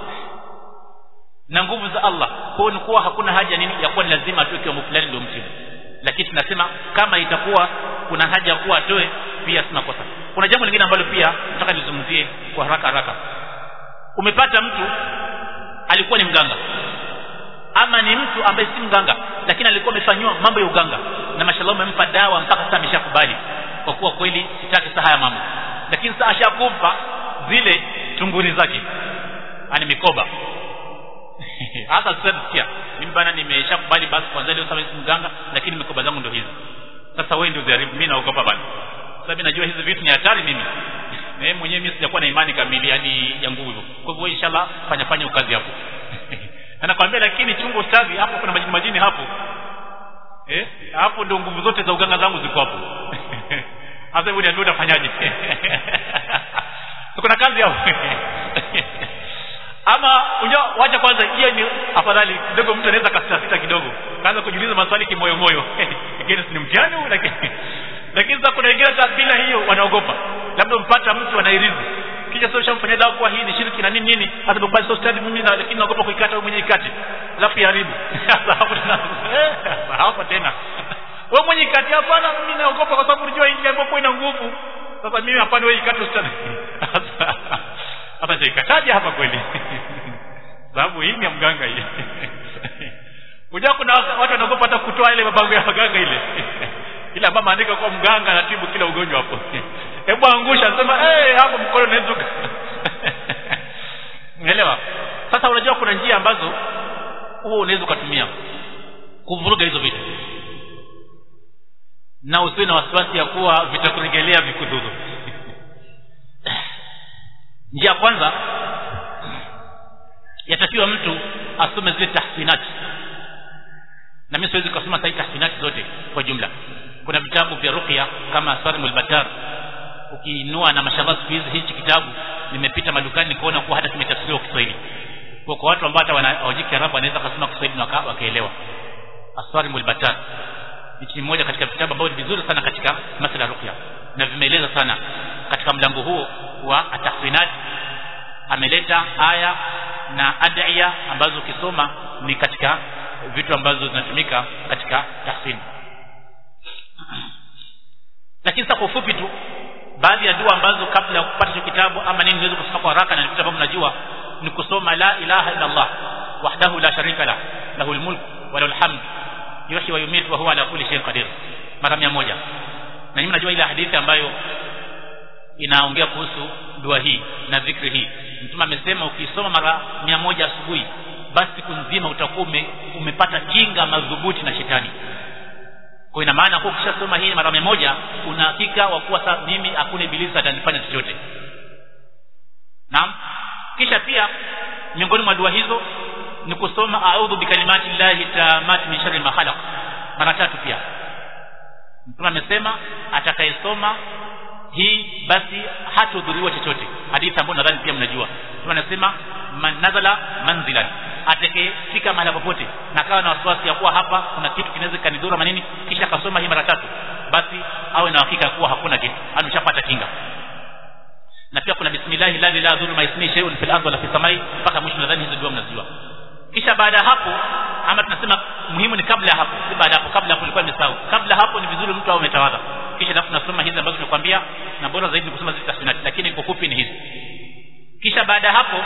Speaker 1: na nguvu za Allah. Kwa hiyo ni kuwa hakuna haja nini ya kuwa lazima atoe kwa mfulani ndio mtibu. Lakini tunasema kama itakuwa kuna haja ya kuwa atoe pia sina kosa. Kuna jambo lingine ambalo pia nataka nizungumzie kwa haraka haraka. Umepata mtu alikuwa ni mganga ama ni mtu ambaye si mganga, lakini alikuwa amefanywa mambo ya uganga na mashallah umempa dawa mpaka sasa ameshakubali kwa kuwa kweli sitaki saa haya mambo, lakini sasa ashakupa zile tunguri zake ani mikoba hata sasa sikia mimi bana nimeshakubali basi kwanza leo sasa si mganga, lakini mikoba zangu ndio hizi. Sasa wewe ndio jaribu, mimi naogopa bana, sasa mimi najua hizi vitu ni hatari mimi na mimi mwenyewe mimi sijakuwa na imani kamili yani ya nguvu hivyo. Kwa hivyo inshallah fanya fanya ukazi hapo anakuambia, lakini chungu ustadhi hapo kuna majini majini hapo eh, hapo ndio nguvu zote za uganga zangu ziko hapo. Sasa wewe ndio utafanyaje? Kuna kazi hapo ama unajua, wacha kwanza hiyo ni afadhali kidogo, mtu anaweza kasita kidogo kaanza kujiuliza maswali kimoyo moyo lakini si mtihani lakini lakini sasa kuna wengine hata bila hiyo wanaogopa, labda mpata mtu anairizi kisha sio shamfanya dawa kwa hii ni shirki na nini nini, hata bado sio stadi mimi na, lakini naogopa kuikata wewe mwenyewe ikate alafu iharibu. Sasa hapo tena hapo tena wewe mwenyewe ikate, hapana mimi naogopa kwa sababu unajua hii jambo ina nguvu. Sasa mimi hapana wewe ikate stadi hata ikataje hapa kweli sababu hii ni mganga hii. Unajua kuna watu wanaogopa hata kutoa ile mabango ya mganga ile ila mama andika kwa mganga anatibu kila ugonjwa hapo. Hebu angusha sema eh hey, hapo mkono unaezuka. Unaelewa? Sasa unajua kuna njia ambazo huo unaweza kutumia kuvuruga hizo vitu, na usiwe na wasiwasi ya kuwa vitakurejelea vikudhuru. Njia kwanza yatakiwa mtu asome zile tahsinat, na mimi siwezi kusoma sahihi tahsinat zote kwa jumla. Kuna vitabu vya ruqya kama Asarmul Batar, ukiinua na mashallah siku hizi hichi kitabu nimepita madukani kuona kuwa hata kimetafsiriwa Kiswahili. Kwa kwa watu ambao hata wanajiki Arabu wanaweza kusoma Kiswahili na wakaelewa. Asarmul Batar ni mmoja katika vitabu ambavyo ni vizuri sana katika masuala ya ruqya na vimeeleza sana katika mlango huo wa atahsinat. Ameleta aya na ad'iya ambazo ukisoma ni katika vitu ambazo zinatumika katika tahsin. Lakini sasa kwa ufupi tu baadhi ya dua ambazo kabla ya kupata hicho kitabu ama nini niweze kusoma kwa haraka na vitu ambavyo mnajua ni kusoma la ilaha illa Allah wahdahu la sharika la lahu almulk wa lahu alhamd yuhyi wa yumiitu wa huwa ala kulli shay'in qadir mara mia moja. Na nyinyi mnajua ile hadithi ambayo inaongea kuhusu dua hii na dhikri hii. Mtume amesema ukisoma mara mia moja asubuhi basi siku nzima utakuwa umepata kinga madhubuti na shetani. Kwa ina maana kwa ukishasoma hii mara mia moja una hakika wa kuwa sasa mimi hakuna ibilisi atanifanya chochote. Naam. Kisha pia miongoni mwa dua hizo ni kusoma a'udhu bikalimati llahi taamati min sharri ma khalaq mara tatu pia. Mtume amesema atakayesoma hii basi hatudhuriwa chochote. Hadithi ambayo nadhani pia mnajua. Mtume anasema man nazala manzilan, atakayefika mahali popote na kawa na wasiwasi ya kuwa hapa kuna kitu kinaweza kanidhuru manini, kisha akasoma hii mara tatu, basi awe na hakika kuwa hakuna kitu, ameshapata kinga. Na pia kuna bismillahi la ilaha illa huwa ismihi shay'un fil ardi wala fis samai mpaka mwisho. Nadhani hizo dua mnazijua. Kisha baada hapo, ama tunasema muhimu ni kabla hapo, si baada hapo. Kabla hapo ilikuwa nimesahau. Kabla hapo ni vizuri mtu awe ametawadha, kisha alafu tunasoma hizi ambazo tumekwambia, na bora zaidi ni kusoma zile tasbihati, lakini kwa kupi ni hizi. Kisha baada hapo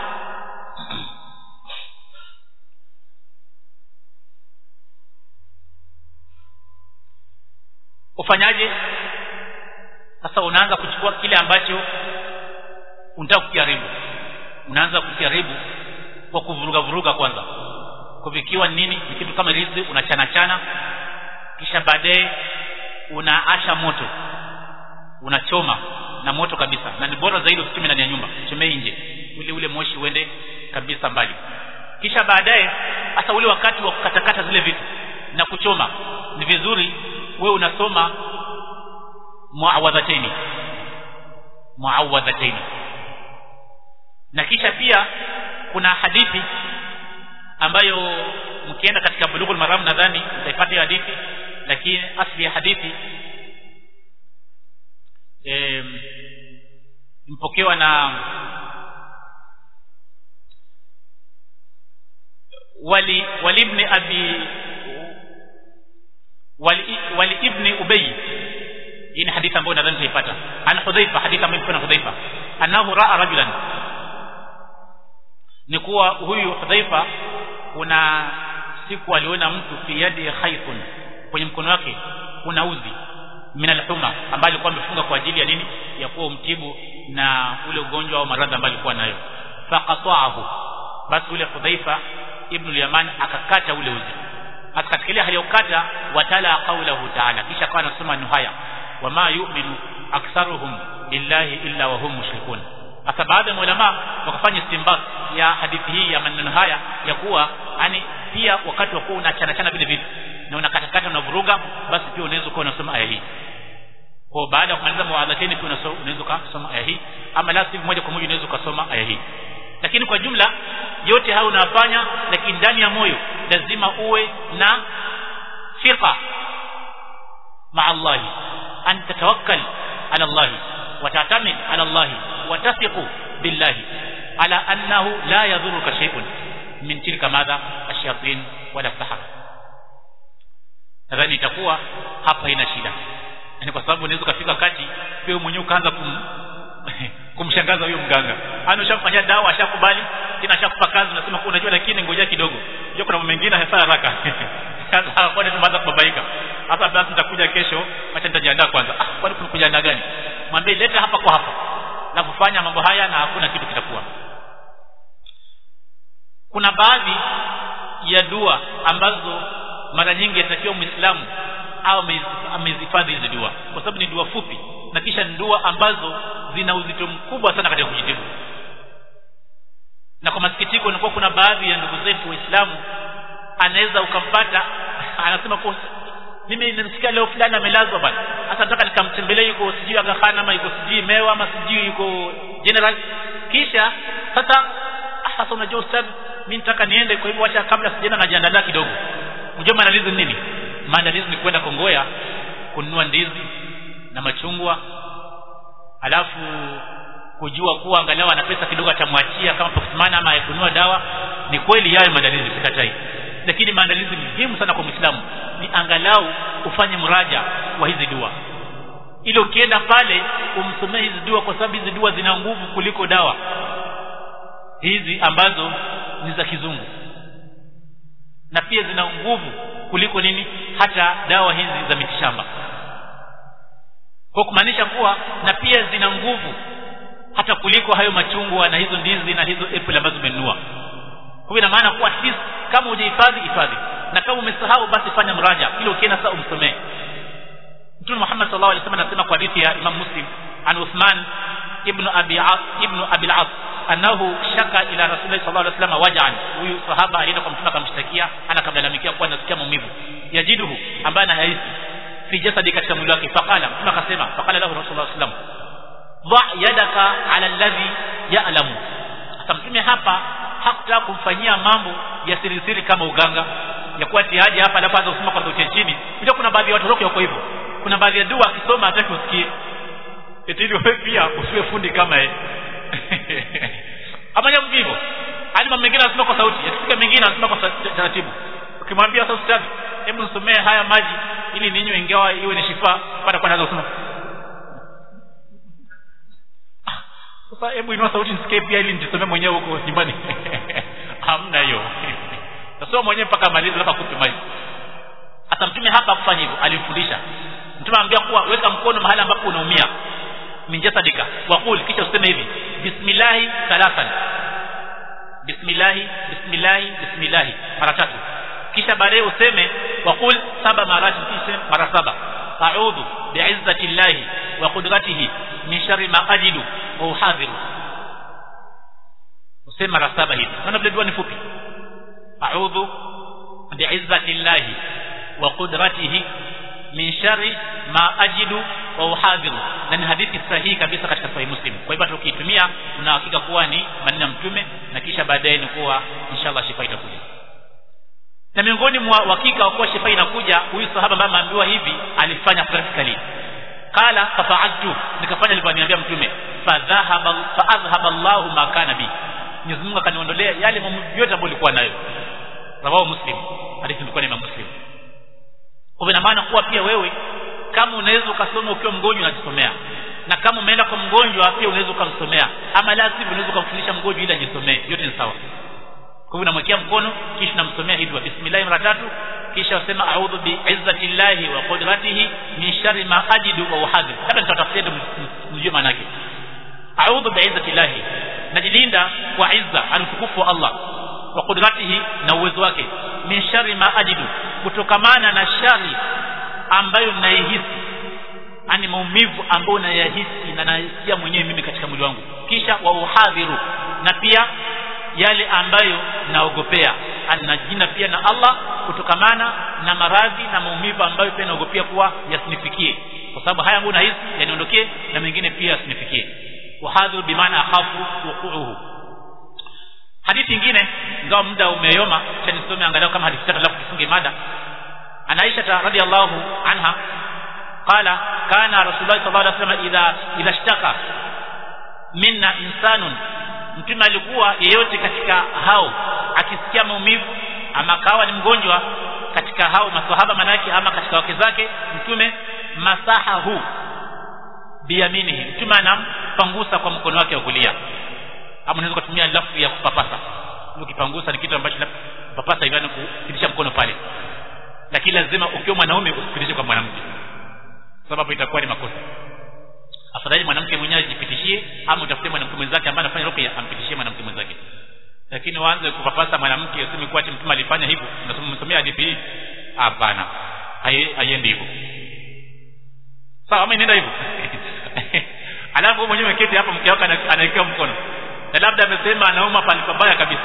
Speaker 1: ufanyaje? Sasa unaanza kuchukua kile ambacho unataka kujaribu. Unaanza kujaribu kwa kuvuruga vuruga kwanza. Kwa vikiwa nini? Ni kitu kama rizi unachana chana, kisha baadaye unaasha moto. Unachoma na moto kabisa. Na ni bora zaidi usichome ndani ya nyumba, chome nje ili ule moshi uende kabisa mbali. Kisha baadaye hasa ule wakati wa kukatakata zile vitu na kuchoma, ni vizuri wewe unasoma muawadhataini muawadhataini. Na kisha pia kuna hadithi ambayo mkienda katika Bulughul Maram nadhani mtaipata hadithi, lakini asli ya hadithi eh mpokewa na wali wali ibn abi wali wali ibn Ubay. Hii ni hadithi ambayo nadhani mtaipata. Ana Hudhaifa, hadithi ambayo kuna Hudhaifa annahu ra'a rajulan, ni kuwa huyu Hudhaifa kuna siku aliona mtu fi yadi khayfun, kwenye mkono wake kuna uzi min al-huma, ambaye alikuwa amefunga kwa ajili ya nini? Ya kuwa umtibu na ule ugonjwa au maradhi ambayo alikuwa nayo. Faqata'ahu, basi ule Hudhaifa ibn al-Yaman akakata ule uzi. Hata katika ile hali ya kukata, watala qawluhu ta'ala, kisha kwa anasema ni haya, wama yu'minu aktharuhum billahi illa wa hum mushrikun. Hata baadhi ya ulama wakafanya istinbat ya hadithi hii ya maneno haya ya kuwa yani pia wakati wa kuwa unachana chana vile vitu na unakatakata na vuruga, basi pia unaweza kuwa unasoma aya hii. Kwa baada ya kumaliza muadhatini pia unaweza kusoma aya hii, ama la sivyo moja kwa moja unaweza kusoma aya hii. Lakini kwa jumla yote hayo unafanya, lakini ndani ya moyo lazima uwe na fiqa ma Allah, an tatawakkal ala Allah wa ta'tamid ala Allah wa tasiqu billahi ala annahu la yadhuruka shay'un min tilka madha ash-shayatin wala sahar. Nadhani itakuwa hapa ina shida, yani kwa sababu unaweza kufika wakati wewe mwenyewe ukaanza kum kumshangaza huyo mganga. Ana ushamfanyia dawa, ashakubali, tena ashakupa kazi, unasema kwa unajua, lakini ngoja kidogo, unajua kuna mambo mengine hasa haraka. Sasa kwa nini tumeanza kubabaika? Hapa basi nitakuja kesho, acha nitajiandaa kwanza. Ah, kwani kuna kujiandaa gani? Mwambie leta hapa kwa hapa na kufanya mambo haya na hakuna kitu kitakuwa. Kuna baadhi ya dua ambazo mara nyingi yatakiwa Muislamu au amezihifadhi hizo dua, kwa sababu ni dua fupi na kisha ni dua ambazo zina uzito mkubwa sana katika kujitibu. Na kwa masikitiko ni kwa kuna baadhi ya ndugu zetu Waislamu anaweza ukampata anasema kwa mimi nimesikia leo fulani amelazwa bana, sasa nataka nikamtembelee, yuko sijui Aga Khan ama yuko sijui Mewa ama sijui yuko General. Kisha sasa sasa unajua ustadhi, mimi nataka niende, kwa hivyo acha kabla sijaenda najiandaa kidogo. Unajua maandalizi nini? Maandalizi ni kwenda Kongoya kununua ndizi na machungwa, alafu kujua kuwa angalau ana pesa kidogo atamwachia kama pakismana ama akununua dawa. Ni kweli yayo maandalizi, sikatai, lakini maandalizi muhimu sana kwa Muislamu ni angalau ufanye muraja wa hizi dua, ili ukienda pale umsomee hizi dua, kwa sababu hizi dua zina nguvu kuliko dawa hizi ambazo ni za kizungu. na pia zina nguvu kuliko nini hata dawa hizi za mitishamba. Kwa kumaanisha kuwa na pia zina nguvu hata kuliko hayo machungwa na hizo ndizi na hizo apple ambazo umenunua. Kwa ina maana kuwa at least kama hujahifadhi hifadhi, na kama umesahau basi fanya mraja ili ukienda sasa umsomee. Mtume Muhammad sallallahu alaihi wasallam anasema kwa hadithi ya Imam Muslim an Uthman ibn Abi As ibn Abi al-As annahu shaka ila Rasulullah sallallahu alaihi wasallam waj'an. Huyu sahaba alienda kwa Mtume akamshtakia, anakamlalamikia kuwa anasikia maumivu yajiduhu ambaye anahisi fi jasadi katika mwili wake. Faqala, Mtume akasema, faqala lahu Rasulullah sallallahu alaihi wasallam dha yadaka ala alladhi ya'lamu. Sasa Mtume hapa hakutaka kumfanyia mambo ya siri siri kama uganga ya kuwa tiaje hapa alafu anza kusoma kwa sauti chini. Ndio kuna baadhi ya watu roho yako hivyo. Kuna baadhi ya dua akisoma hataki usikie. Eti ndio wewe pia usiwe fundi kama yeye. Amanya mvivo. Hadi mambo mengine anasema kwa sauti, yakifika mengine anasema kwa taratibu. Ukimwambia sasa ustadi, hebu nisomee haya maji ili ninywe ingawa iwe ni shifa, baada kwa naanza kusoma. Sasa hebu inua sauti nisikie pia ili nijisomee mwenyewe huko nyumbani. Hamna hiyo. Sasa mwenyewe mpaka malizo hapa kupe maji. Hata Mtume hapa kufanya hivyo, alimfundisha. Mtume anambia kuwa weka mkono mahali ambapo unaumia. Minjasadika waqul, kisha useme hivi bismillah thalathan. Bismillah bismillah bismillah mara tatu. Kisha baadaye useme waqul saba mara kisha mara saba. A'udhu bi'izzati llahi wa qudratihi min sharri ma ajidu wa uhadhiru. Useme mara saba hivi. Maana vile dua ni fupi. A'udhu bi'izzati llahi wa qudratihi min sharri ma ajidu wa uhadhiru. Na ni hadithi sahihi kabisa katika Sahih Muslim. Kwa hivyo tukiitumia tuna hakika kuwa ni maneno ya Mtume, na kisha baadaye ni kuwa inshallah shifa itakuja. Na miongoni mwa hakika kwa shifa inakuja, huyu sahaba ambaye ameambiwa hivi alifanya practically. Kala fa'altu, nikafanya alivyoniambia Mtume, fa dhahaba fa azhaba Allahu ma kana bi. Mwenyezi Mungu akaniondolea yale mambo yote ambayo nilikuwa nayo. Rawahu Muslim. Hadithi ilikuwa ni Imam Muslim. Kwa ina maana kuwa pia wewe kama unaweza ukasoma ukiwa mgonjwa unajisomea, na kama umeenda kwa mgonjwa pia unaweza ukamsomea, ama la sivyo unaweza kumfundisha mgonjwa ili ajisomee, yote ni sawa. Kwa hivyo unamwekea mkono kisha unamsomea hivi bismillah mara tatu, kisha usema a'udhu bi'izzati llahi wa qudratihi min sharri ma ajidu wa uhadhiru. Hapa nitatafsiri mjue maana yake. A'udhu bi'izzati llahi, najilinda kwa izza anutukufu wa Allah, wa qudratihi na uwezo wake, min sharri ma ajidu, kutokamana na shari ambayo naihisi, ani maumivu ambayo nayahisi na nasikia mwenyewe mimi katika mwili wangu. Kisha wa uhadhiru, na pia yale ambayo naogopea, anajina pia na Allah kutokamana na maradhi na maumivu ambayo pia naogopea kuwa yasinifikie, kwa sababu haya ambayo nahisi yaniondokee na mengine pia yasinifikie. Uhadhiru bimaana akhafu wuquuhu. Hadithi nyingine ingawa muda umeyoma, cha nisome angalau kama hadithi tatu alafu tufunge mada. Ana Aisha radhiyallahu anha qala kana Rasulullah sallallahu alaihi wasallam idha idha ishtaka minna insanun, Mtume alikuwa yeyote katika hao akisikia maumivu ama kawa ni mgonjwa katika hao maswahaba manake ama katika wake zake, Mtume masahahu biyaminihi, Mtume anampangusa kwa mkono wake wa kulia. Ama unaweza kutumia lafzi ya kupapasa. Ukipangusa ni kitu ambacho papasa hivi, kupitisha mkono pale, lakini lazima ukiwa mwanaume usipitishe kwa mwanamke, sababu itakuwa ni makosa. Afadhali mwanamke mwenyewe ajipitishie, ama utafute mwanamke mwenzake ambaye anafanya ruqya ampitishie mwanamke mwenzake. Lakini waanze kupapasa mwanamke useme kwa ati Mtume alifanya hivyo, unasema msomea hadithi hii, hapana, haiendi hivyo. Sawa, mimi nenda hivyo. Alafu mwenyewe mketi hapa, mke wako anaekea mkono na labda amesema anauma pale pabaya kabisa.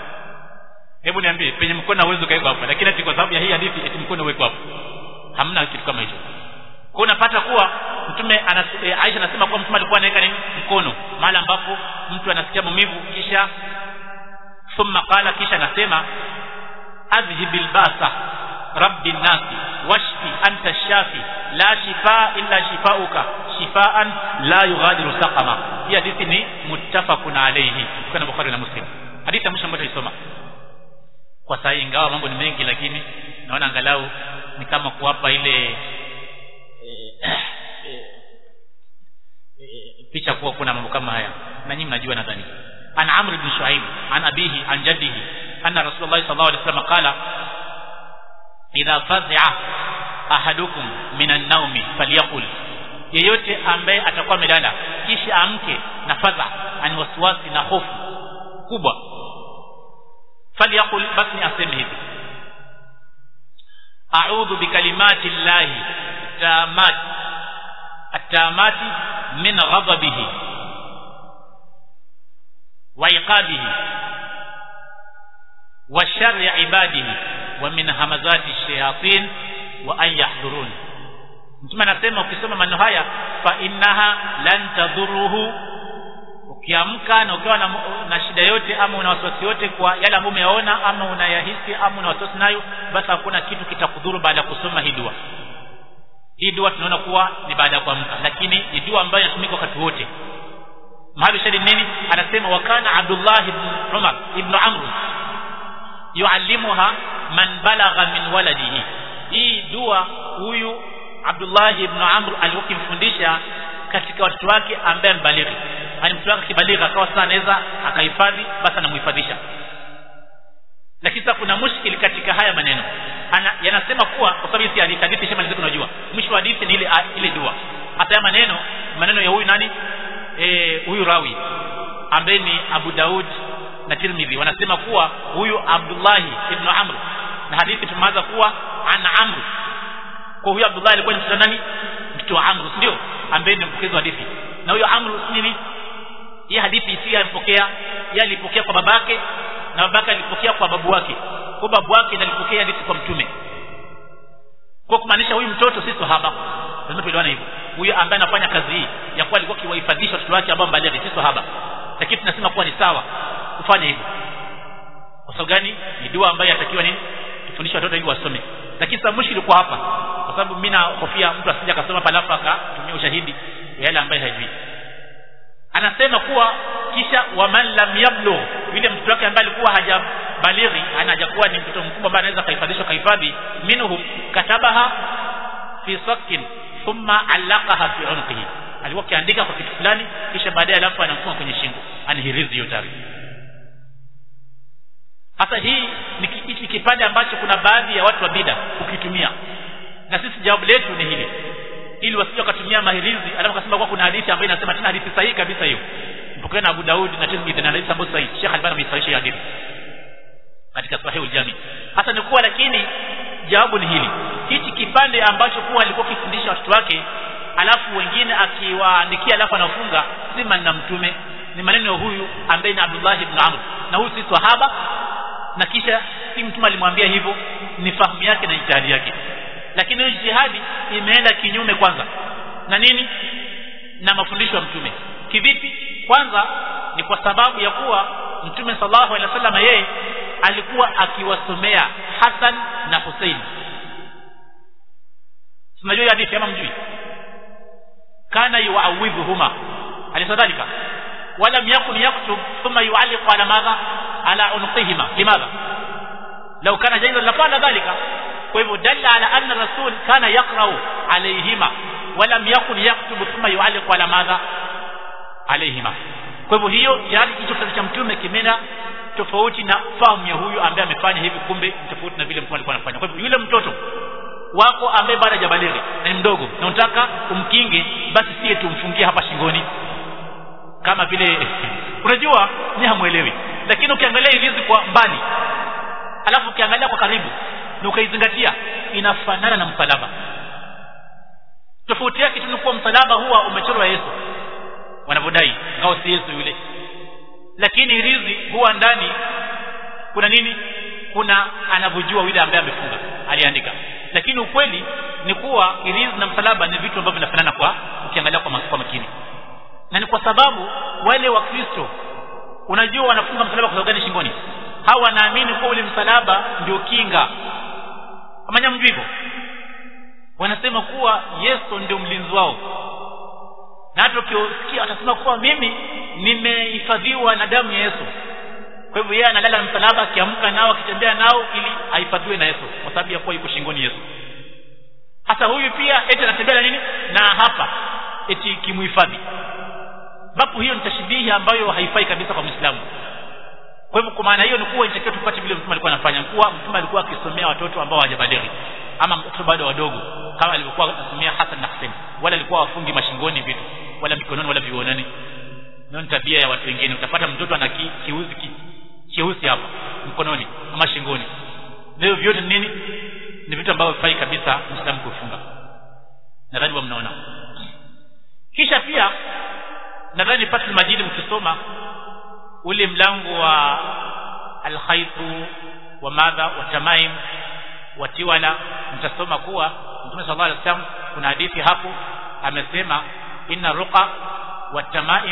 Speaker 1: Hebu niambie penye mkono uwezo kaeka hapa, lakini ati kwa sababu ya hii hadithi eti mkono uweke hapo, hamna kitu kama hicho. Kwa unapata kuwa Mtume anas, e, Aisha anasema kwa Mtume alikuwa anaweka nini mkono mahali ambapo mtu anasikia maumivu, kisha thumma qala, kisha anasema adhhibil basa rabbi nasi washfi anta shafi la shifaa illa shifauka shifaan la yughadiru saqama. Hii hadithi ni muttafaqun alayhi kwa Bukhari na Muslim. Hadithi ya mwisho ambayo tulisoma kwa sasa, ingawa mambo ni mengi, lakini naona angalau ni kama kuwapa ile e, e, e, picha kuwa kuna mambo kama haya, na nyinyi mnajua nadhani. an Amr ibn Shu'aib an abihi an jaddihi anna Rasulullah sallallahu alaihi wasallam qala idha fazi'a ahadukum minan nawmi falyaqul, yeyote ambaye atakuwa amelala kisha amke na fadha, ani wasiwasi na hofu kubwa, falyaqul, basi aseme hivi: a'udhu bikalimati llahi tamat at-tamati min ghadabihi wa iqabihi wa sharri ibadihi wa min hamazati shayatin wa an yahdurun. Mtume anasema ukisoma maneno haya, fa innaha lan tadhuruhu, ukiamka na ukiwa na, na shida yote ama una wasiwasi yote kwa yale ambayo umeona ama unayahisi ama una wasiwasi nayo, basi hakuna kitu kitakudhuru baada ya kusoma hii dua. Hii dua tunaona kuwa ni baada ya kuamka, lakini ni dua ambayo inatumika wakati wote. Mahali shahidi nini? Anasema wakana Abdullah ibn Umar ibn Amr yuallimuha man balagha min waladihi. Hii dua huyu Abdullah ibn Amr alikimfundisha katika watoto wake ambaye mbalighi, yani mtoto wake kibaligha akawa sana anaweza akahifadhi, basi anamhifadhisha. Lakini sasa kuna mushkili katika haya maneno. Ana yanasema kuwa kwa sababu hizi hadithi hadithi shema nziko unajua mwisho wa hadithi ni ile ile dua. Hata ya maneno maneno ya huyu nani eh huyu rawi ambaye ni Abu Daud na Tirmidhi wanasema kuwa huyu Abdullah ibn Amr, na hadithi tumeanza kuwa ana Amr, kwa huyu Abdullah alikuwa ni mtoto nani? Mtoto wa Amr, ndio ambaye ni mpokezi wa hadithi. Na huyo Amr nini? Hii hadithi si alipokea, yeye alipokea kwa babake na babake alipokea kwa babu wake, kwa babu wake ndiye alipokea hadithi kwa mtume. Kwa kumaanisha huyu mtoto si sahaba, lazima tuelewane hivyo. Huyu ambaye anafanya kazi hii ya kuwa alikuwa kiwahifadhisha watoto wake ambao mbalighi si sahaba, lakini tunasema kuwa ni sawa kufanya hivyo. Kwa sababu gani? Ni dua ambayo yatakiwa nini? Tufundishe watoto ili wasome. Lakini sasa mushkili kwa hapa, kwa sababu mimi na hofia mtu asije akasoma palafu akatumia ushahidi yale ambaye hajui. Anasema kuwa kisha waman lam yablu, yule mtoto wake ambaye alikuwa hajabalighi, anajakuwa ni mtoto mkubwa ambaye anaweza kuhifadhishwa kahifadhi, minhum katabaha fi sakin thumma allaqaha fi unqihi, alikuwa kiandika kwa kitu fulani kisha baadaye alafu anafunga kwenye shingo, anihirizi hiyo taarifa. Hata hii ni kitu kipande ambacho kuna baadhi ya watu wa bid'a ukitumia, na sisi jawabu letu ni hili, ili wasije kutumia mahirizi alafu kasema kwa kuna hadithi ambayo inasema tena hadithi sahihi kabisa hiyo mpokea na Abu Daud na Tirmidhi na hadithi ambayo sahihi. Sheikh Albani amesahihisha hadithi katika Sahih al-Jami. Hata ni kuwa, lakini jawabu ni hili, hichi kipande ambacho kuwa alikuwa kifundisha watoto wake alafu wengine akiwaandikia alafu anafunga, si maneno mtume, ni maneno ya huyu ambaye ni Abdullah ibn Amr, na huyu si sahaba, na kisha si mtume alimwambia hivyo, ni fahamu yake na ijtihadi yake. Lakini hiyo jihadi imeenda kinyume kwanza na nini? Na mafundisho ya mtume. Kivipi? Kwanza ni kwa sababu ya kuwa mtume sallallahu alaihi wasallam yeye alikuwa akiwasomea Hassan na Hussein. Tunajua hadithi kama mjui, kana yuawidhuhuma alisadalika wala yakun yaktub thumma yualliqu ala madha ala unqihima. Limadha? law kana jaydan la qala dhalika. Kwa hivyo dalla ala anna rasul kana yaqra'u alayhima wala yakun yaktubu thumma yualliqu ala madha alayhima. Kwa hivyo hiyo yani hicho cha mtume kimena tofauti na fahamu ya huyu ambaye amefanya hivi, kumbe tofauti na vile mtume alikuwa anafanya. Kwa hivyo yule mtoto wako ambaye bado hajabalighi na ni mdogo na unataka umkinge, basi sie tumfungie hapa shingoni kama vile unajua ni hamuelewi. Lakini ukiangalia ilizi kwa mbali alafu ukiangalia kwa karibu na ukaizingatia, inafanana na msalaba. Tofauti yake tu kwa msalaba huwa umechorwa Yesu wanavodai, ngao si Yesu yule, lakini ilizi huwa ndani kuna nini? Kuna anavujua yule ambaye amefunga aliandika. Lakini ukweli ni kuwa ilizi na msalaba ni vitu ambavyo vinafanana kwa ukiangalia kwa kwa makini, na ni kwa sababu wale wa Kristo unajua wanafunga msalaba kwa sababu gani shingoni? Hawa wanaamini kwa ule msalaba ndio kinga. Amanya mjui hivyo? Wanasema kuwa Yesu ndio mlinzi wao, na hata ukiosikia atasema kuwa mimi nimehifadhiwa na damu ya Yesu. Kwa hivyo yeye analala msalaba, akiamka nao akitembea nao ili ahifadhiwe na Yesu kwa sababu ya kuwa yuko shingoni Yesu. Hata huyu pia eti anatembea na nini? Na hapa eti kimuhifadhi. sababu hiyo ni tashbihi ambayo haifai kabisa kwa Muislamu. Kwa hivyo kwa maana hiyo ni kuwa inatakiwa tupate vile Mtume alikuwa anafanya. Kuwa Mtume alikuwa akisomea watoto ambao hawajabalighi ama watoto bado wadogo, kama alivyokuwa anasomea Hassan na Hussein, wala alikuwa wafungi mashingoni vitu wala mikononi wala viunoni. Ndio tabia ya watu wengine, utapata mtoto ana kiuzi kiuzi hapa mkononi ama shingoni. Leo vyote nini? Ni vitu ambavyo haifai kabisa Muislamu kufunga. Nadhani mnaona. Kisha pia nadhani Fathul Majid mkisoma ule mlango wa al-khaytu wa madha wa tamaim wa tiwala, mtasoma kuwa Mtume sallallahu alaihi wasallam kuna hadithi hapo amesema inna ruqa wa tamaim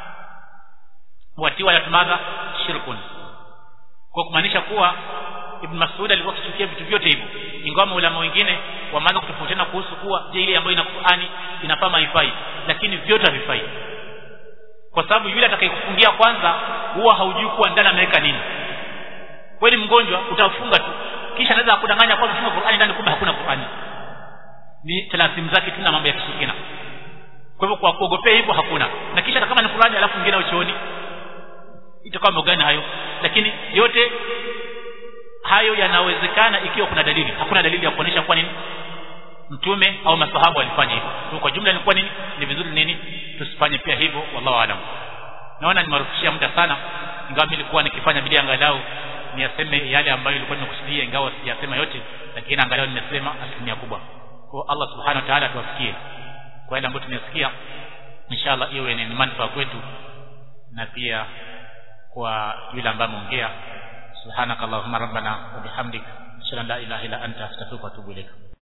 Speaker 1: wa tiwala madha shirkun, kwa kumaanisha kuwa Ibn Mas'ud alikuwa akichukia vitu vyote hivyo, ingawa ulama wengine wameanza kutofautiana kuhusu kuwa je, ile ambayo ina Qur'ani inafaa haifai, lakini vyote havifai, kwa sababu yule atakayekufungia kwanza huwa haujui kuwa ndani ameweka nini. Kweli mgonjwa utafunga tu, kisha anaweza kudanganya kwa kufunga Qur'ani ndani, kumbe hakuna Qur'ani, ni talasimu zake tu na mambo ya kishirikina. Kwa hivyo kwa kuogopea hivyo hakuna, na kisha kama ni Qur'ani alafu ngine uchooni, itakuwa mogani hayo. Lakini yote hayo yanawezekana ikiwa kuna dalili. Hakuna dalili ya kuonesha kwa nini Mtume au masahaba walifanya hivyo. So, kwa jumla ni kwa nini ni vizuri nini tusifanye pia hivyo, wallahu aalam. Naona nimarufishia muda sana, ingawa nilikuwa nikifanya bidii angalau niaseme yale ambayo nilikuwa nimekusudia, ingawa sijasema yote, lakini angalau nimesema asilimia kubwa. Kwa Allah subhanahu wa ta'ala tuwafikie kwa yale ambayo tumesikia, inshallah iwe ni manufaa kwetu na pia kwa yule ambaye ameongea. Subhanakallahumma rabbana wa bihamdika, ashhadu an la ilaha illa anta, astaghfiruka wa atubu ilaik.